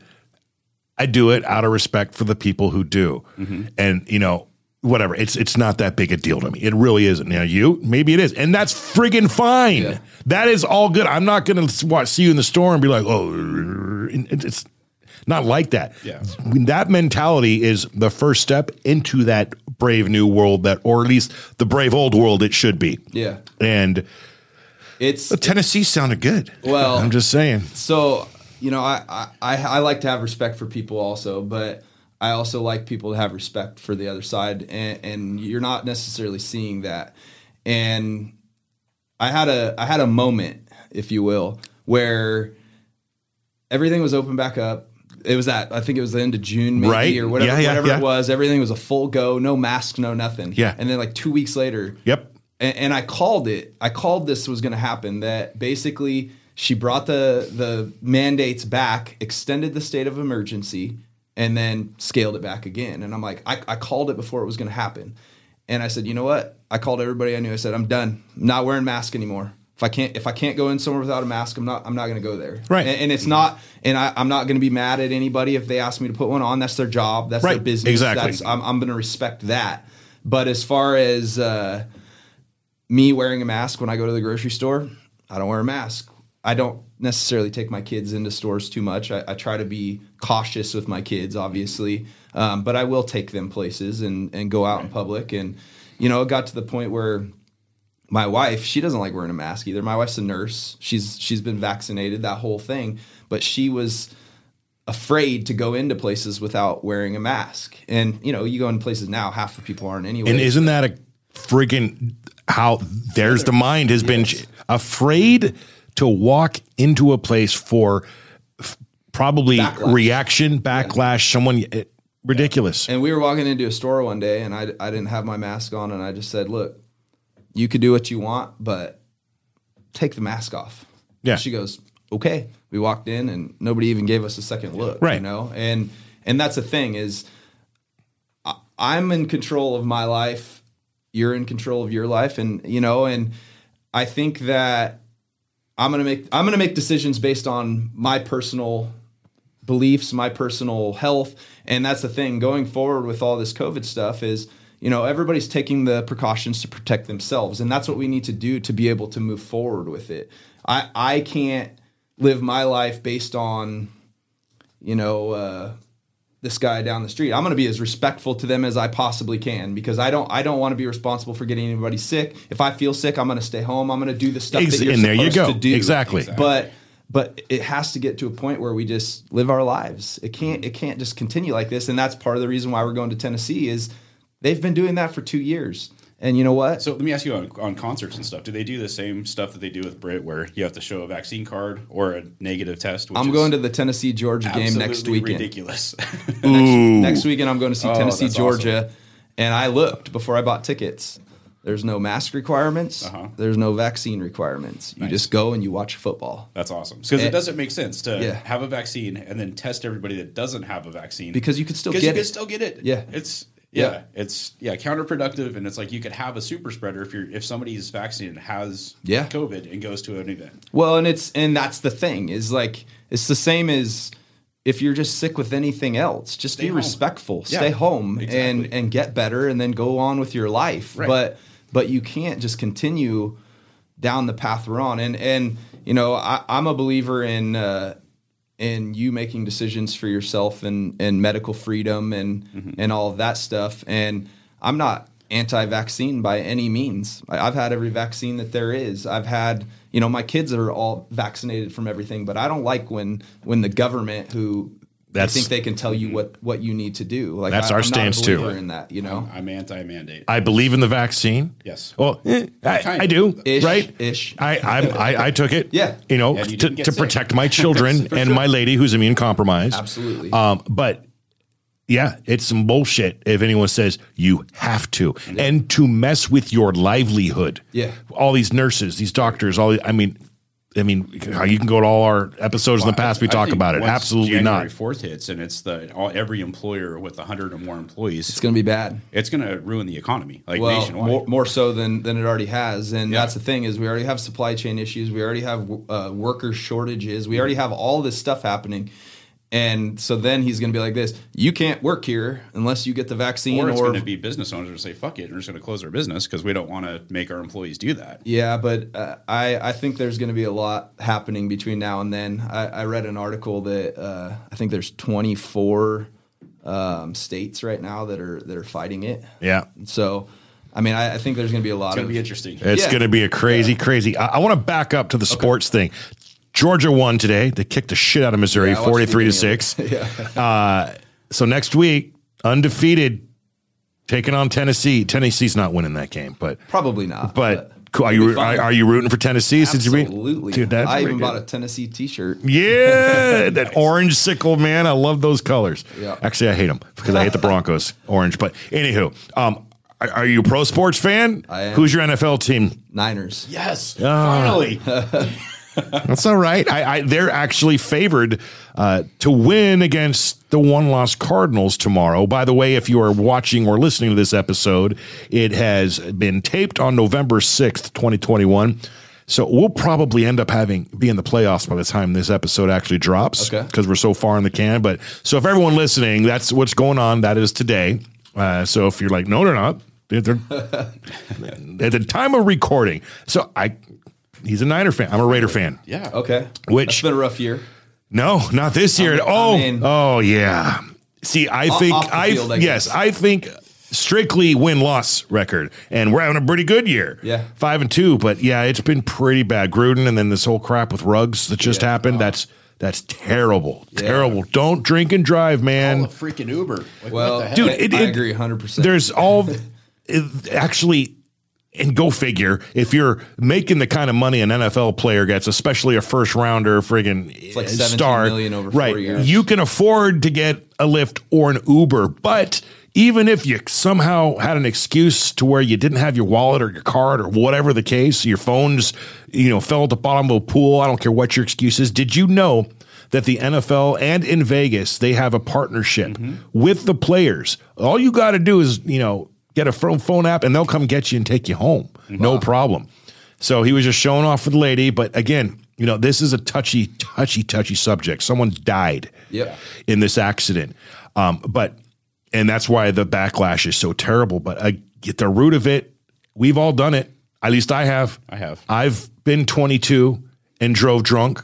I do it out of respect for the people who do. Mm-hmm. And you know, whatever. It's it's not that big a deal to me. It really isn't. Now you, maybe it is, and that's friggin' fine. Yeah. That is all good. I'm not going to see you in the store and be like, oh, it's not like that. Yeah. That mentality is the first step into that brave new world, that, or at least the brave old world it should be. Yeah. And it's Tennessee sounded good. Well, I'm just saying. So, you know, I, I, I like to have respect for people also, but I also like people to have respect for the other side, and, and you're not necessarily seeing that. And I had a I had a moment, if you will, where everything was open back up. It was that I think it was the end of June, maybe, right. or whatever, yeah, yeah, whatever yeah. it was. Everything was a full go, no mask, no nothing. Yeah. And then like two weeks later, yep. And, and I called it. I called this was going to happen. That basically she brought the the mandates back, extended the state of emergency, and then scaled it back again. And I'm like, I, I called it before it was going to happen. And I said, you know what? I called everybody I knew. I said, I'm done. I'm not wearing a mask anymore. If I can't, if I can't go in somewhere without a mask, I'm not, I'm not going to go there. Right. And, and it's not, and I, I'm not going to be mad at anybody if they ask me to put one on. That's their job. That's right. their business. Exactly. That's, I'm, I'm going to respect that. But as far as uh, me wearing a mask when I go to the grocery store, I don't wear a mask. I don't necessarily take my kids into stores too much. I, I try to be cautious with my kids, obviously, um, but I will take them places and, and go out right. in public. And, you know, it got to the point where my wife, she doesn't like wearing a mask either. My wife's a nurse. She's she's been vaccinated, that whole thing. But she was afraid to go into places without wearing a mask. And, you know, you go in places now, half the people aren't anyway. And isn't that a friggin' how there's the mind has been yes. afraid to walk into a place for f- probably backlash. reaction, backlash, yeah. someone it, ridiculous. And we were walking into a store one day and I, I didn't have my mask on and I just said, look, you could do what you want, but take the mask off. Yeah. She goes, okay. We walked in and nobody even gave us a second look, right. you know? And, and that's the thing is I, I'm in control of my life. You're in control of your life. And, you know, and I think that I'm going to make, I'm going to make decisions based on my personal beliefs, my personal health. And that's the thing going forward with all this COVID stuff is, you know, everybody's taking the precautions to protect themselves. And that's what we need to do to be able to move forward with it. I, I can't live my life based on, you know, uh, this guy down the street. I'm going to be as respectful to them as I possibly can because I don't I don't want to be responsible for getting anybody sick. If I feel sick, I'm going to stay home. I'm going to do the stuff Ex- that you're and there supposed you go. to do. Exactly. But but it has to get to a point where we just live our lives. It can't it can't just continue like this. And that's part of the reason why we're going to Tennessee is they've been doing that for two years. And you know what? So let me ask you on, on concerts and stuff. Do they do the same stuff that they do with Brit where you have to show a vaccine card or a negative test? Which I'm going to the Tennessee Georgia game next weekend. Ridiculous. next, next weekend I'm going to see oh, Tennessee Georgia. Awesome. And I looked before I bought tickets. There's no mask requirements. Uh-huh. There's no vaccine requirements. You nice. just go and you watch football. That's awesome. Because it doesn't make sense to yeah. have a vaccine and then test everybody that doesn't have a vaccine. Because you could still get you it. Because you can still get it. Yeah. It's... Yeah, yeah, it's yeah counterproductive, and it's like you could have a super spreader if you're if somebody's vaccinated and has yeah. COVID and goes to an event. Well, and it's and that's the thing is like it's the same as if you're just sick with anything else, just stay be home. respectful, yeah, stay home, exactly. and and get better, and then go on with your life. Right. But but you can't just continue down the path we're on, and and you know I, I'm a believer in. Uh, in you making decisions for yourself and, and medical freedom and mm-hmm. and all of that stuff. And I'm not anti-vaccine by any means. I've had every vaccine that there is. I've had, you know, my kids are all vaccinated from everything, but I don't like when when the government who That's, I think they can tell you what, what you need to do. Like that's I, our I'm stance not a believer too. in that, you know, I'm anti-mandate. I believe in the vaccine. Yes. Well, eh, I, I do. Ish, right. Ish. I, I I I took it. Yeah. You know, And you to, didn't get to sick. protect my children and sure. my lady who's immune compromised. Absolutely. Um, but yeah, it's some bullshit if anyone says you have to, yeah. and to mess with your livelihood. Yeah. All these nurses, these doctors, all. I mean. I mean, you can go to all our episodes well, in the past. We I, talk I about it. Absolutely January not. fourth hits, and it's the all, every employer with a hundred or more employees. It's going to be bad. It's going to ruin the economy, like well, nationwide. More, more so than than it already has. And yeah. that's the thing is we already have supply chain issues. We already have uh, worker shortages. We already have all this stuff happening. And so then he's going to be like this, you can't work here unless you get the vaccine. Or it's or going to be business owners who say, fuck it, we're just going to close our business because we don't want to make our employees do that. Yeah, but uh, I, I think there's going to be a lot happening between now and then. I, I read an article that uh, I think there's twenty-four um, states right now that are that are fighting it. Yeah. So, I mean, I, I think there's going to be a lot It's going of... to be interesting. It's Yeah. going to be a crazy, yeah. crazy. I, I want to back up to the sports okay. thing. Georgia won today. They kicked the shit out of Missouri, yeah, forty-three to six. yeah. uh, so next week, undefeated, taking on Tennessee. Tennessee's not winning that game, but probably not. But, but cool. are you are, are you rooting for Tennessee? Absolutely. Dude, that's I even good. bought a Tennessee T-shirt. Yeah, that orange sickle, man. I love those colors. Yeah. Actually, I hate them because I hate the Broncos orange. But anywho, um, are, are you a pro sports fan? I am. Who's your N F L team? Niners. Yes, Oh. finally. That's all right. I, I, they're actually favored uh, to win against the one-loss Cardinals tomorrow. By the way, if you are watching or listening to this episode, it has been taped on November sixth, twenty twenty-one. So we'll probably end up having be in the playoffs by the time this episode actually drops because okay. we're so far in the can. But so if everyone listening, that's what's going on. That is today. Uh, so if you're like, no, they're not. They're, they're, at the time of recording. So I... He's a Niner fan. I'm a Raider fan. Yeah. Okay. Which it's been a rough year. No, not this year. I mean, oh, I mean, oh yeah. See, I off, think off the I field, I yes, guess. I think strictly win-loss record, and we're having a pretty good year. Yeah, five and two. But yeah, it's been pretty bad. Gruden, and then this whole crap with Ruggs that just yeah. happened. Oh. That's that's terrible. Yeah. Terrible. Don't drink and drive, man. Call a freaking Uber. Like, well, what the dude, heck? it, I it, agree one hundred percent. There's all it, actually. And go figure, if you're making the kind of money an N F L player gets, especially a first rounder, friggin' it's like star, million over right? four years. You can afford to get a Lyft or an Uber, but even if you somehow had an excuse to where you didn't have your wallet or your card or whatever the case, your phone's, you know, fell at the bottom of a pool. I don't care what your excuse is. Did you know that the N F L and in Vegas, they have a partnership mm-hmm. with the players? All you got to do is, you know, get a phone phone app, and they'll come get you and take you home. Wow. No problem. So he was just showing off for the lady. But again, you know, this is a touchy, touchy, touchy subject. Someone died yep. in this accident. Um, but and that's why the backlash is so terrible. But I get the root of it. We've all done it. At least I have. I have. I've been twenty-two and drove drunk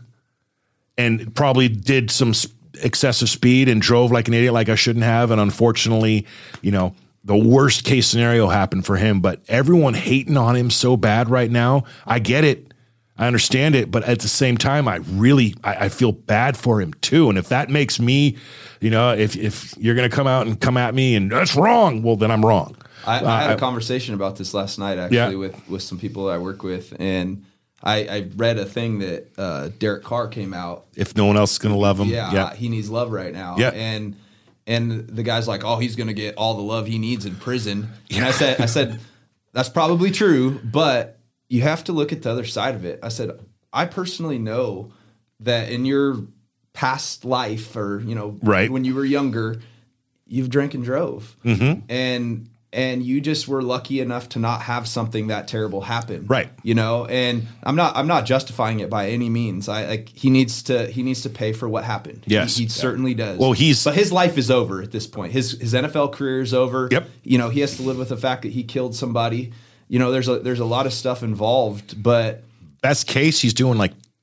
and probably did some excessive speed and drove like an idiot like I shouldn't have. And unfortunately, you know, the worst case scenario happened for him, but everyone hating on him so bad right now. I get it. I understand it. But at the same time, I really, I, I feel bad for him too. And if that makes me, you know, if, if you're going to come out and come at me and that's wrong, well, then I'm wrong. I, uh, I had a I, conversation about this last night, actually, yeah. with, with some people I work with. And I, I read a thing that uh, Derek Carr came out. If no one else is going to love him. Yeah, yeah. He needs love right now. Yeah. And, And the guy's like, "Oh, he's going to get all the love he needs in prison." Yeah. And I said, "I said that's probably true, but you have to look at the other side of it." I said, "I personally know that in your past life, or you know, right. when you were younger, you've drank and drove, mm-hmm. and and you just were lucky enough to not have something that terrible happen, right? You know." And I'm not I'm not justifying it by any means. I like he needs to he needs to pay for what happened. Yes, he, he yeah. certainly does. Well, he's but his life is over at this point. His his N F L career is over. Yep. You know, he has to live with the fact that he killed somebody. You know, there's a there's a lot of stuff involved, but best case he's doing like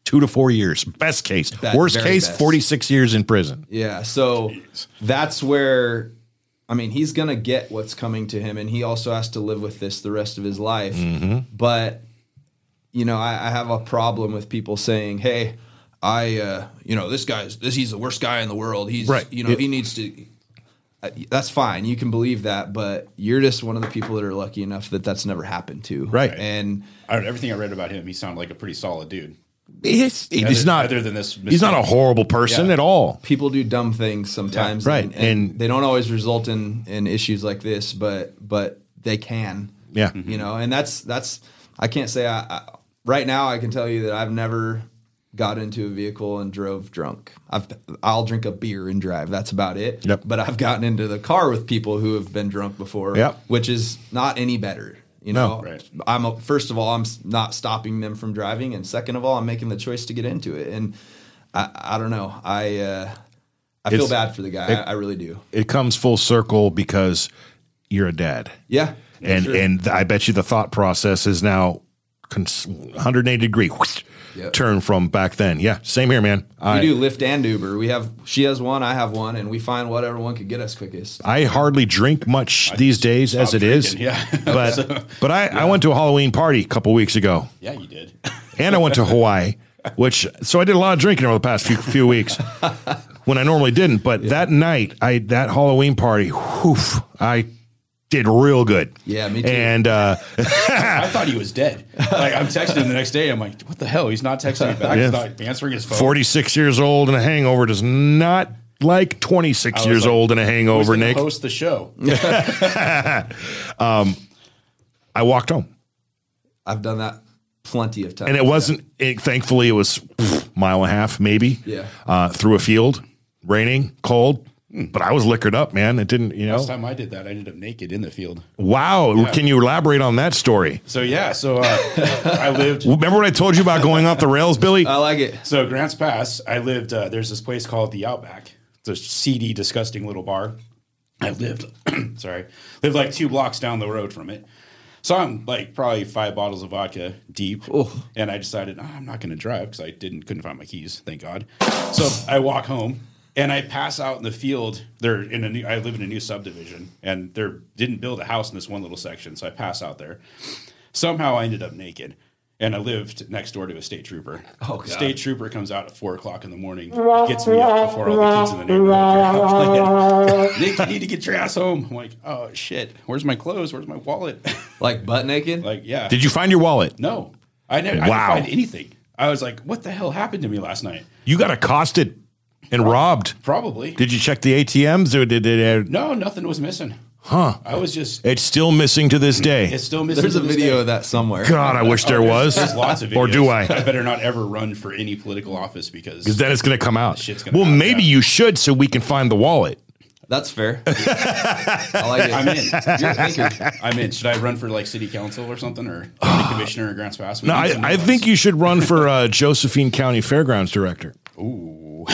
two to four years. Best case. That Worst very case, best. forty-six years in prison. Yeah, so that's where, I mean, he's going to get what's coming to him, and he also has to live with this the rest of his life. Mm-hmm. But, you know, I, I have a problem with people saying, hey, I, uh, you know, this guy's, this he's the worst guy in the world. He's, Right. you know, It- he needs to, uh, that's fine. You can believe that, but you're just one of the people that are lucky enough that that's never happened to. Right. And I, everything I read about him, he sounded like a pretty solid dude. He's, he's Other- not other than this He's not a mistake. horrible person Yeah. at all. people do dumb things sometimes, Yeah, right. And, and And- they don't always result in, in issues like this, but but they can, Yeah. you know. And that's that's I can't say I, I right now I can tell you that I've never got into a vehicle and drove drunk. I've I'll drink a beer and drive. That's about it. Yep. But I've gotten into the car with people who have been drunk before, Yep. which is not any better. You No. know, Right. I'm a, first of all, I'm s- not stopping them from driving, and second of all, I'm making the choice to get into it. And I, I don't know, I uh, I feel It's- bad for the guy. it- I, I really do. It comes full circle because you're a dad. Yeah, And sure. and I bet you the thought process is now cons- one hundred eighty degree whoosh, Yep. turn from back then. Yeah, same here, man. we I, do Lyft and Uber. We have she has one, I have one, and we find whatever one could get us quickest. I hardly drink much these days as it stopped is. drinking, yeah. But So- but I, I went to a Halloween party a couple weeks ago, Yeah, you did. and I went to Hawaii, which so I did a lot of drinking over the past few few weeks when I normally didn't. But that night, I that Halloween party, whew, I did real good. Yeah, me too. And uh, I thought he was dead. Like I'm texting him the next day. I'm like, what the hell? He's not texting me back. Yeah. He's not answering his phone. forty-six years old and a hangover does not like twenty-six I was years like, old and a Who's hangover, gonna Nick. host the show. I walked home. I've done that plenty of times. And it wasn't, it, thankfully, it was pff, mile and a half, maybe, Yeah. uh, through a field, raining, cold. But I was liquored up, man. It didn't, you know. Last time I did that, I ended up naked in the field. Wow. Can you elaborate on that story? So yeah, so uh, I lived. Remember what I told you about going off the rails, Billy? I like it. So Grants Pass, I lived. Uh, there's this place called the Outback. It's a seedy, disgusting little bar. I lived. sorry, lived like two blocks down the road from it. So I'm like probably five bottles of vodka deep, Oh. and I decided oh, I'm not going to drive because I didn't couldn't find my keys. Thank God. So I walk home. And I pass out in the field. They're in a new. I live in a new subdivision, and they didn't build a house in this one little section. So I pass out there. Somehow I ended up naked, and I lived next door to a state trooper. Oh, God. State trooper comes out at four o'clock in the morning, gets me up before all the kids in the neighborhood are playing. Nick, you need to get your ass home. I'm like, oh shit, where's my clothes? Where's my wallet? Like butt naked. like, yeah. Did you find your wallet? No, I never. I Wow. didn't find anything. I was like, what the hell happened to me last night? You got accosted and robbed. Probably. Did you check the A T Ms or did it? no, nothing was missing. Huh. I was just. It's still missing to this day. It's still missing. There's to a this video day. of that somewhere. God, I wish there Oh, was. There's lots of videos. Or do I? I better not ever run for any political office because Because then it's going to come out. Shit's gonna Well, come out, maybe yeah. you should so we can find the wallet. That's fair. I like it. I'm in. You're a thinker. I'm in. Should I run for like city council or something or county commissioner or Grants Pass? We No, need I, some new I ones. think you should run for uh, Josephine County Fairgrounds director. Ooh.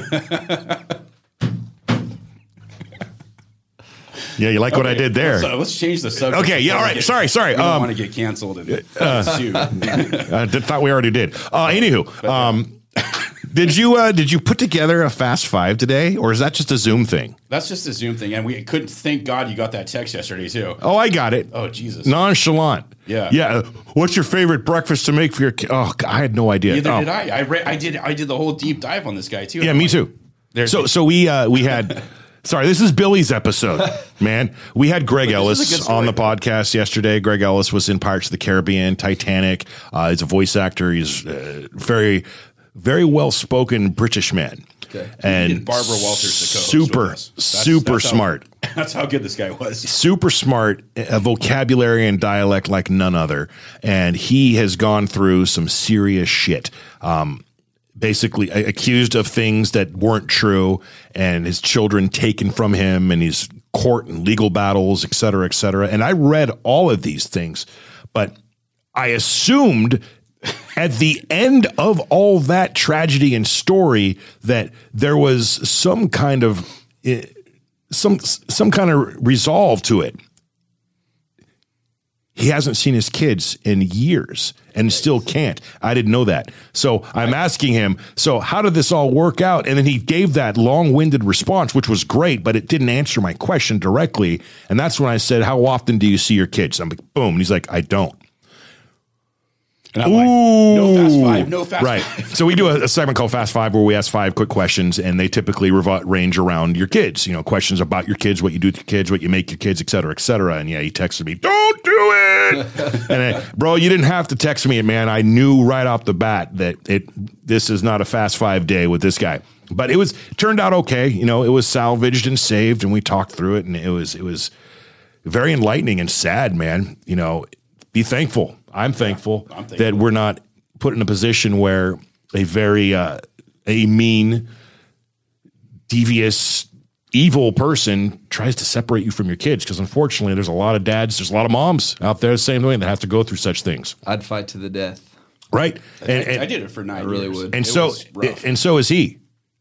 Yeah, you like what I did there. So let's change the subject. Okay, yeah, all right. Get- Sorry, sorry. We don't Um, want to get canceled and uh, sued. I did, thought we already did. Uh, anywho, um, did you uh, did you put together a Fast Five today, or is that just a Zoom thing? That's just a Zoom thing, and we couldn't. Thank God you got that text yesterday too. Oh, I got it. Oh Jesus. Nonchalant. Yeah. Yeah. uh, What's your favorite breakfast to make for your kid? Oh, God, I had no idea. Neither Oh. did I. I, re- I did. I did the whole deep dive on this guy too. Yeah, I'm me like, too. There's So so we uh, we had. Sorry, this is Billy's episode, man. We had Greg But this is a good Ellis story. on the podcast yesterday. Greg Ellis was in Pirates of the Caribbean, Titanic. Uh, he's a voice actor. He's uh, very, very well spoken British man. Okay. And Get Barbara Walters to co-host super, with us. That's- super that's how- smart. That's how good this guy was. Super smart, a vocabulary and dialect like none other. And he has gone through some serious shit. Um, basically a- accused of things that weren't true, and his children taken from him, and his court and legal battles, et cetera, et cetera. And I read all of these things, but I assumed at the end of all that tragedy and story that there was some kind of eh, some some kind of resolve to it. he hasn't seen his kids in years and still can't. I didn't know that. So I'm asking him, so how did this all work out? And then he gave that long-winded response, which was great, but it didn't answer my question directly. And that's when I said, how often do you see your kids? I'm like, boom. And he's like, I don't. And I'm like, no fast five, no fast right. five. So we do a, a segment called Fast Five where we ask five quick questions, and they typically revo- range around your kids. You know, questions about your kids, what you do with your kids, what you make your kids, et cetera, et cetera. And yeah, he texted me, don't do it. and uh, bro, you didn't have to text me, man. I knew right off the bat that it this is not a Fast Five day with this guy. But it was it turned out okay. You know, it was salvaged and saved, and we talked through it, and it was it was very enlightening and sad, man. You know, be thankful. I'm thankful, I'm thankful that we're not put in a position where a very uh, a mean, devious, evil person tries to separate you from your kids. Because unfortunately, there's a lot of dads, there's a lot of moms out there the same way that have to go through such things. I'd fight to the death. Right, and, I, and, I did it for nine I really years. would. and It so was rough. and so is he,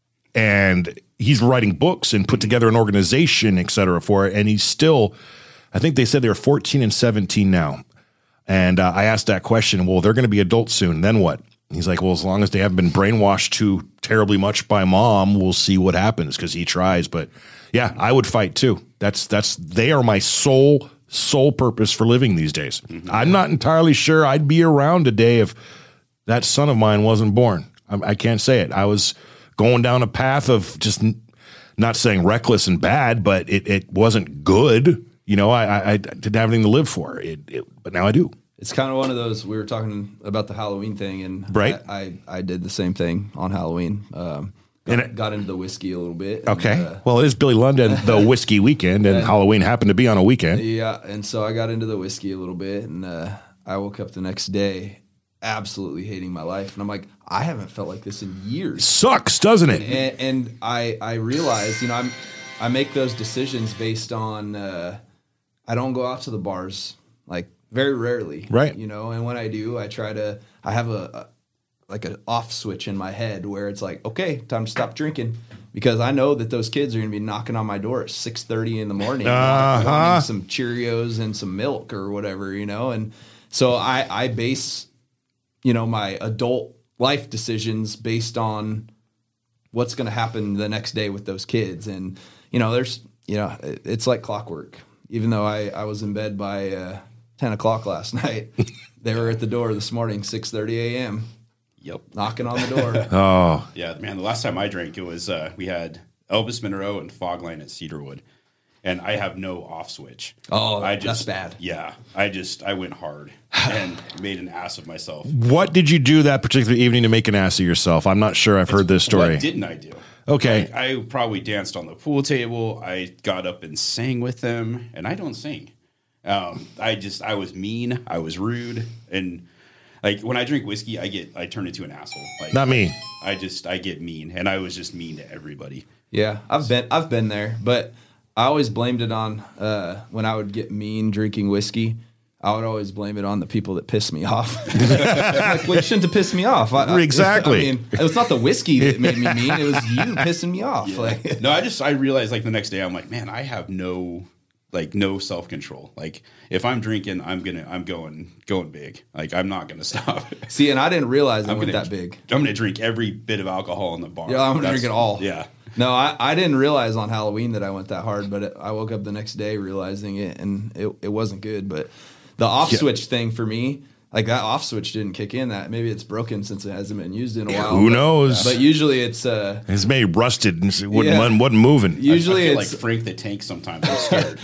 and he's writing books and put together an organization, et cetera, for it. And he's still, I think they said they're fourteen and seventeen now. And uh, I asked that question, well, they're going to be adults soon. Then what? He's like, well, as long as they haven't been brainwashed too terribly much by mom, we'll see what happens, because he tries. But yeah, I would fight too. That's that's they are my sole sole purpose for living these days. Mm-hmm. I'm not entirely sure I'd be around today if that son of mine wasn't born. I, I can't say it. I was going down a path of just n- not saying reckless and bad, but it, it wasn't good. You know, I, I, I didn't have anything to live for, it, it, but now I do. It's kind of one of those, we were talking about the Halloween thing, and Right. I, I, I did the same thing on Halloween. Um, got, And it- got into the whiskey a little bit. and, Okay. uh, Well, it is Billy London, the whiskey weekend, and Halloween happened to be on a weekend. yeah, and so I got into the whiskey a little bit, and uh, I woke up the next day absolutely hating my life. And I'm like, I haven't felt like this in years. Sucks, doesn't it? And, and I, I realized, you know, I'm, I make those decisions based on, uh, I don't go out to the bars, like very rarely, Right. You know, and when I do, I try to, I have a, a like an off switch in my head where it's like, okay, time to stop drinking, because I know that those kids are going to be knocking on my door at six thirty in the morning, Uh-huh. wanting some Cheerios and some milk or whatever, you know? And so I, I base, you know, my adult life decisions based on what's going to happen the next day with those kids. And, you know, there's, you know, it- it's like clockwork. Even though I, I was in bed by uh, ten o'clock last night, they were at the door this morning, six thirty a.m., Yep. knocking on the door. Oh, Yeah, man. The last time I drank, it was uh, we had Elvis Monroe and Fogline at Cedarwood, and I have no off switch. Oh, I that's bad. Yeah, I just I went hard and made an ass of myself. what did you do that particular evening to make an ass of yourself? I'm not sure I've heard this story. What didn't I do? Okay. Like, I probably danced on the pool table. I got up and sang with them, and I don't sing. Um, I just I was mean. I was rude, and like when I drink whiskey, I get I turn into an asshole. Like Not me. I just I get mean, and I was just mean to everybody. Yeah, I've been I've been there, but I always blamed it on uh, when I would get mean drinking whiskey. I would always blame it on the people that pissed me off. Like, well, you shouldn't have pissed me off. I, I- Exactly. I mean, it was not the whiskey that made me mean. It was you pissing me off. Like, No, I just I realized like the next day I'm like, man, I have no like no self control. Like if I'm drinking, I'm gonna I'm going going big. Like I'm not gonna stop. see, and I didn't realize it I'm went gonna that big. I'm gonna drink every bit of alcohol in the bar. Yeah, I'm gonna That's- drink it all. Yeah. No, I, I didn't realize on Halloween that I went that hard, but it, I woke up the next day realizing it, and it, it wasn't good. But the off Yeah. switch thing for me, like that off switch didn't kick in. That maybe it's broken since it hasn't been used in a while. Who but- knows? But usually it's uh, It's maybe rusted and it wasn't, Yeah. wasn't moving. usually I feel it's like Frank the Tank sometimes. I'm scared.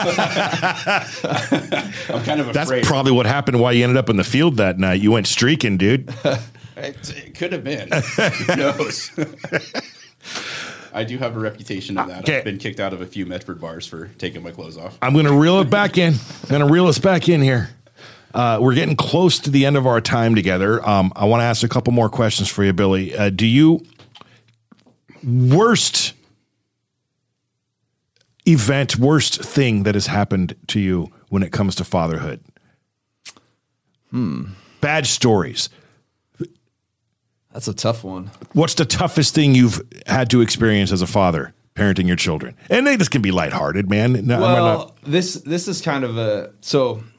I'm kind of That's afraid. probably what happened why you ended up in the field that night. You went streaking, dude. it, it could have been. Who knows? I do have a reputation of that. Okay. I've been kicked out of a few Medford bars for taking my clothes off. I'm going to reel it back in. I'm going to reel us back in here. Uh, we're getting close to the end of our time together. Um, I want to ask a couple more questions for you, Billy. Uh, do you worst event, worst thing that has happened to you when it comes to fatherhood? Hmm. Bad stories. that's a tough one. What's the toughest thing you've had to experience as a father parenting your children? And they, this can be lighthearted, man. No, I'm Well, not- this this is kind of a so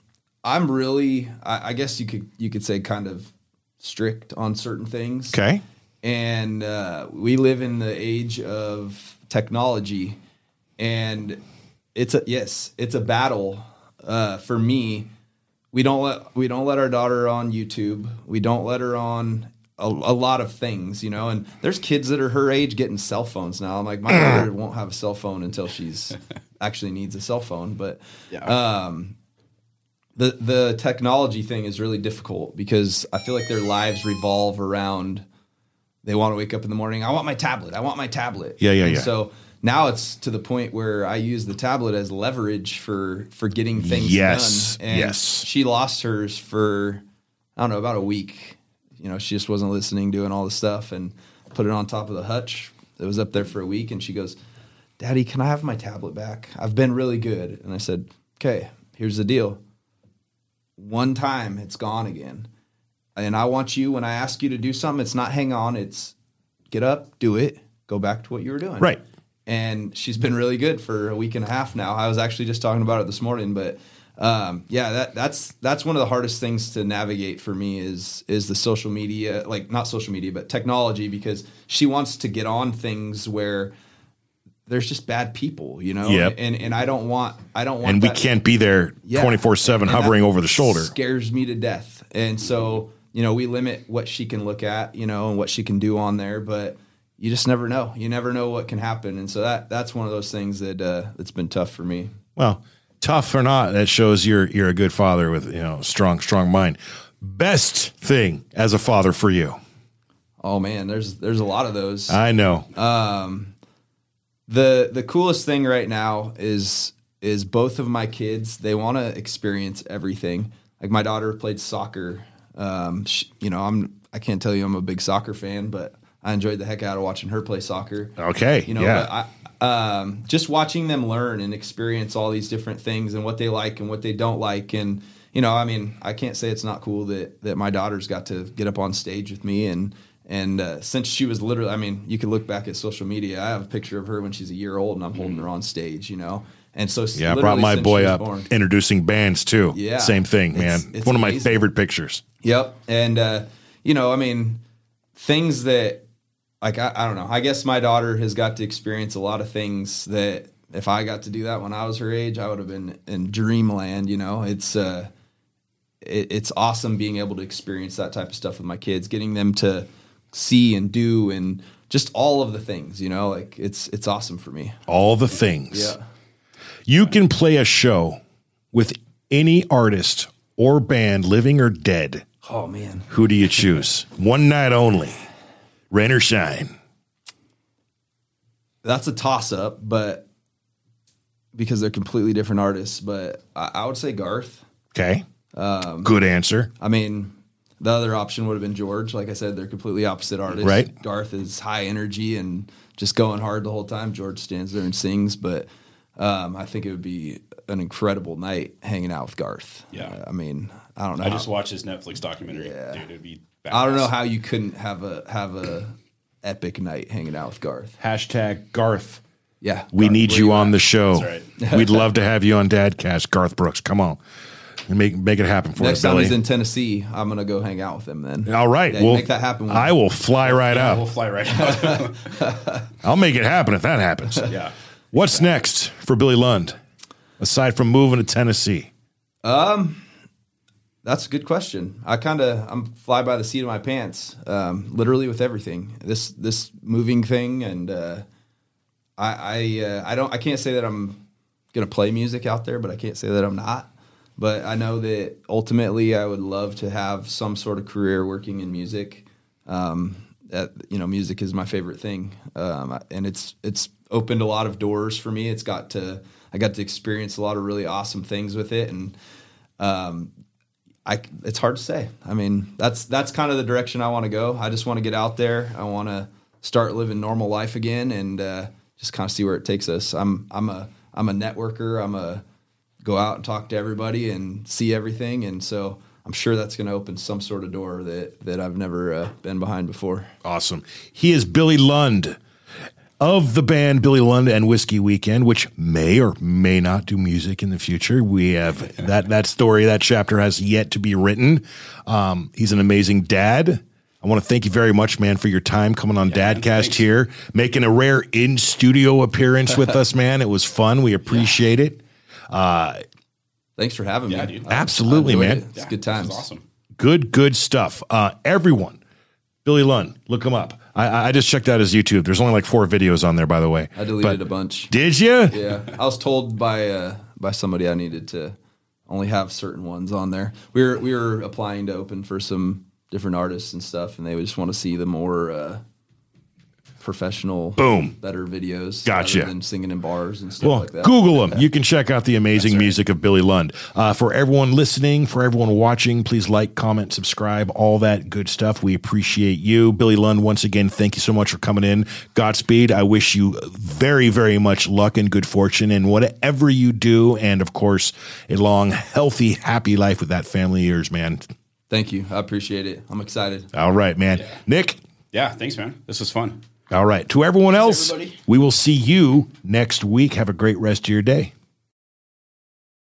I'm really, I, I guess you could you could say, kind of strict on certain things. Okay. And uh, we live in the age of technology, and it's a yes, it's a battle uh, for me. We don't let we don't let our daughter on YouTube. We don't let her on a, a lot of things, you know. And there's kids that are her age getting cell phones now. I'm like, my daughter won't have a cell phone until she's actually needs a cell phone. But Yeah. um, the the technology thing is really difficult because I feel like their lives revolve around. They want to wake up in the morning. I want my tablet. I want my tablet. Yeah, yeah, And yeah. So now it's to the point where I use the tablet as leverage for for getting things Yes, done. And yes. she lost hers for, I don't know, about a week. You know, she just wasn't listening, doing all the stuff, and put it on top of the hutch. It was up there for a week, and she goes, "Daddy, can I have my tablet back? I've been really good." And I said, "Okay, here's the deal. One time, it's gone again. And I want you, when I ask you to do something, it's not hang on, it's get up, do it, go back to what you were doing." Right. And she's been really good for a week and a half now. I was actually just talking about it this morning, but um, yeah, that that's that's one of the hardest things to navigate for me is is the social media, like not social media, but technology, because she wants to get on things where there's just bad people, you know. Yep. And and I don't want I don't want And we that- can't be there Yeah. twenty-four seven And hovering that over the shoulder. Scares me to death. And so, you know, we limit what she can look at, you know, and what she can do on there, but you just never know. You never know what can happen. And so that that's one of those things that uh, that's been tough for me. Well, tough or not, that shows you're you're a good father with, you know, strong strong mind. Best thing as a father for you. Oh man, there's there's a lot of those. I know. The the coolest thing right now is is both of my kids, they want to experience everything. Like my daughter played soccer. Um, she, you know, I'm I can't tell you I'm a big soccer fan, but I enjoyed the heck out of watching her play soccer. Okay. You know, yeah. but I, um, just watching them learn and experience all these different things and what they like and what they don't like. And, you know, I mean, I can't say it's not cool that, that my daughter's got to get up on stage with me. And, and uh, since she was literally, I mean, you could look back at social media. I have a picture of her when she's a year old and I'm holding her on stage, you know. And so yeah, I brought my since boy she was up born- introducing bands too. Yeah. Same thing, man. It's- it's One of my amazing. favorite pictures. Yep. And, uh, you know, I mean, things that, like, I, I don't know. I guess my daughter has got to experience a lot of things that if I got to do that when I was her age, I would have been in dreamland, you know. It's uh, it, it's awesome being able to experience that type of stuff with my kids, getting them to see and do and just all of the things, you know. Like, it's it's awesome for me. All the things. Yeah. You can play a show with any artist or band, living or dead. Oh, man. Who do you choose? One night only. Rain or shine. That's a toss-up, but because they're completely different artists. But I, I would say Garth. Okay. Um, Good answer. I mean, the other option would have been George. Like I said, they're completely opposite artists. Right. Garth is high energy and just going hard the whole time. George stands there and sings. But um, I think it would be an incredible night hanging out with Garth. Yeah. Uh, I mean, I don't know. I how- just watched his Netflix documentary. Dude, it'd be badass. I don't know how you couldn't have a have a epic night hanging out with Garth. Hashtag Garth. Yeah. We Garth, need where you on at? the show. That's We'd love to have you on Dadcast. Garth Brooks, come on. And make make it happen for Next us, time Billy. he's in Tennessee, I'm gonna go hang out with him then. All right. Yeah, well, make that happen. with I me. will fly right Yeah, up. we'll fly right out. I'll make it happen if that happens. Yeah. What's next for Billy Lund, aside from moving to Tennessee? That's a good question. I kind of I'm fly by the seat of my pants, um, literally with everything. This this moving thing, and uh, I I uh, I don't I can't say that I'm gonna play music out there, but I can't say that I'm not. But I know that ultimately I would love to have some sort of career working in music. Um, that you know, music is my favorite thing, um, and it's it's opened a lot of doors for me. It's got to I got to experience a lot of really awesome things with it, and um, I, it's hard to say. I mean, that's that's kind of the direction I want to go. I just want to get out there. I want to start living normal life again, and uh, just kind of see where it takes us. I'm I'm a I'm a networker. I'm a go out and talk to everybody and see everything, and so I'm sure that's going to open some sort of door that that I've never uh, been behind before. Awesome. He is Billy Lund. of the band Billy Lund and Whiskey Weekend, which may or may not do music in the future. We have that that story, that chapter has yet to be written. Um, he's an amazing dad. I want to thank you very much, man, for your time coming on Yeah, Dadcast man, here, making a rare in-studio appearance with us, man. It was fun. We appreciate yeah. it. Uh, Thanks for having yeah, me. dude. I, Absolutely, I man. It. It's Yeah, good this times. is awesome. Good, good stuff. Uh, everyone, Billy Lund, look him up. I, I just checked out his YouTube. There's only like four videos on there, by the way. I deleted a bunch. Did you? Yeah, I was told by uh, by somebody I needed to only have certain ones on there. We were we were applying to open for some different artists and stuff, and they would just want to see the more uh, professional, Boom. better videos. Gotcha. Rather than singing in bars and stuff Well, like that. Google him. You can check out the amazing music of Billy Lund. Uh, for everyone listening, for everyone watching, please like, comment, subscribe, all that good stuff. We appreciate you. Billy Lund, once again, thank you so much for coming in. Godspeed. I wish you very, very much luck and good fortune in whatever you do. And, of course, a long, healthy, happy life with that family of yours, man. Thank you. I appreciate it. I'm excited. All right, man. Yeah. Nick? Yeah, thanks, man. This was fun. All right. To everyone else, everybody. we will see you next week. Have a great rest of your day.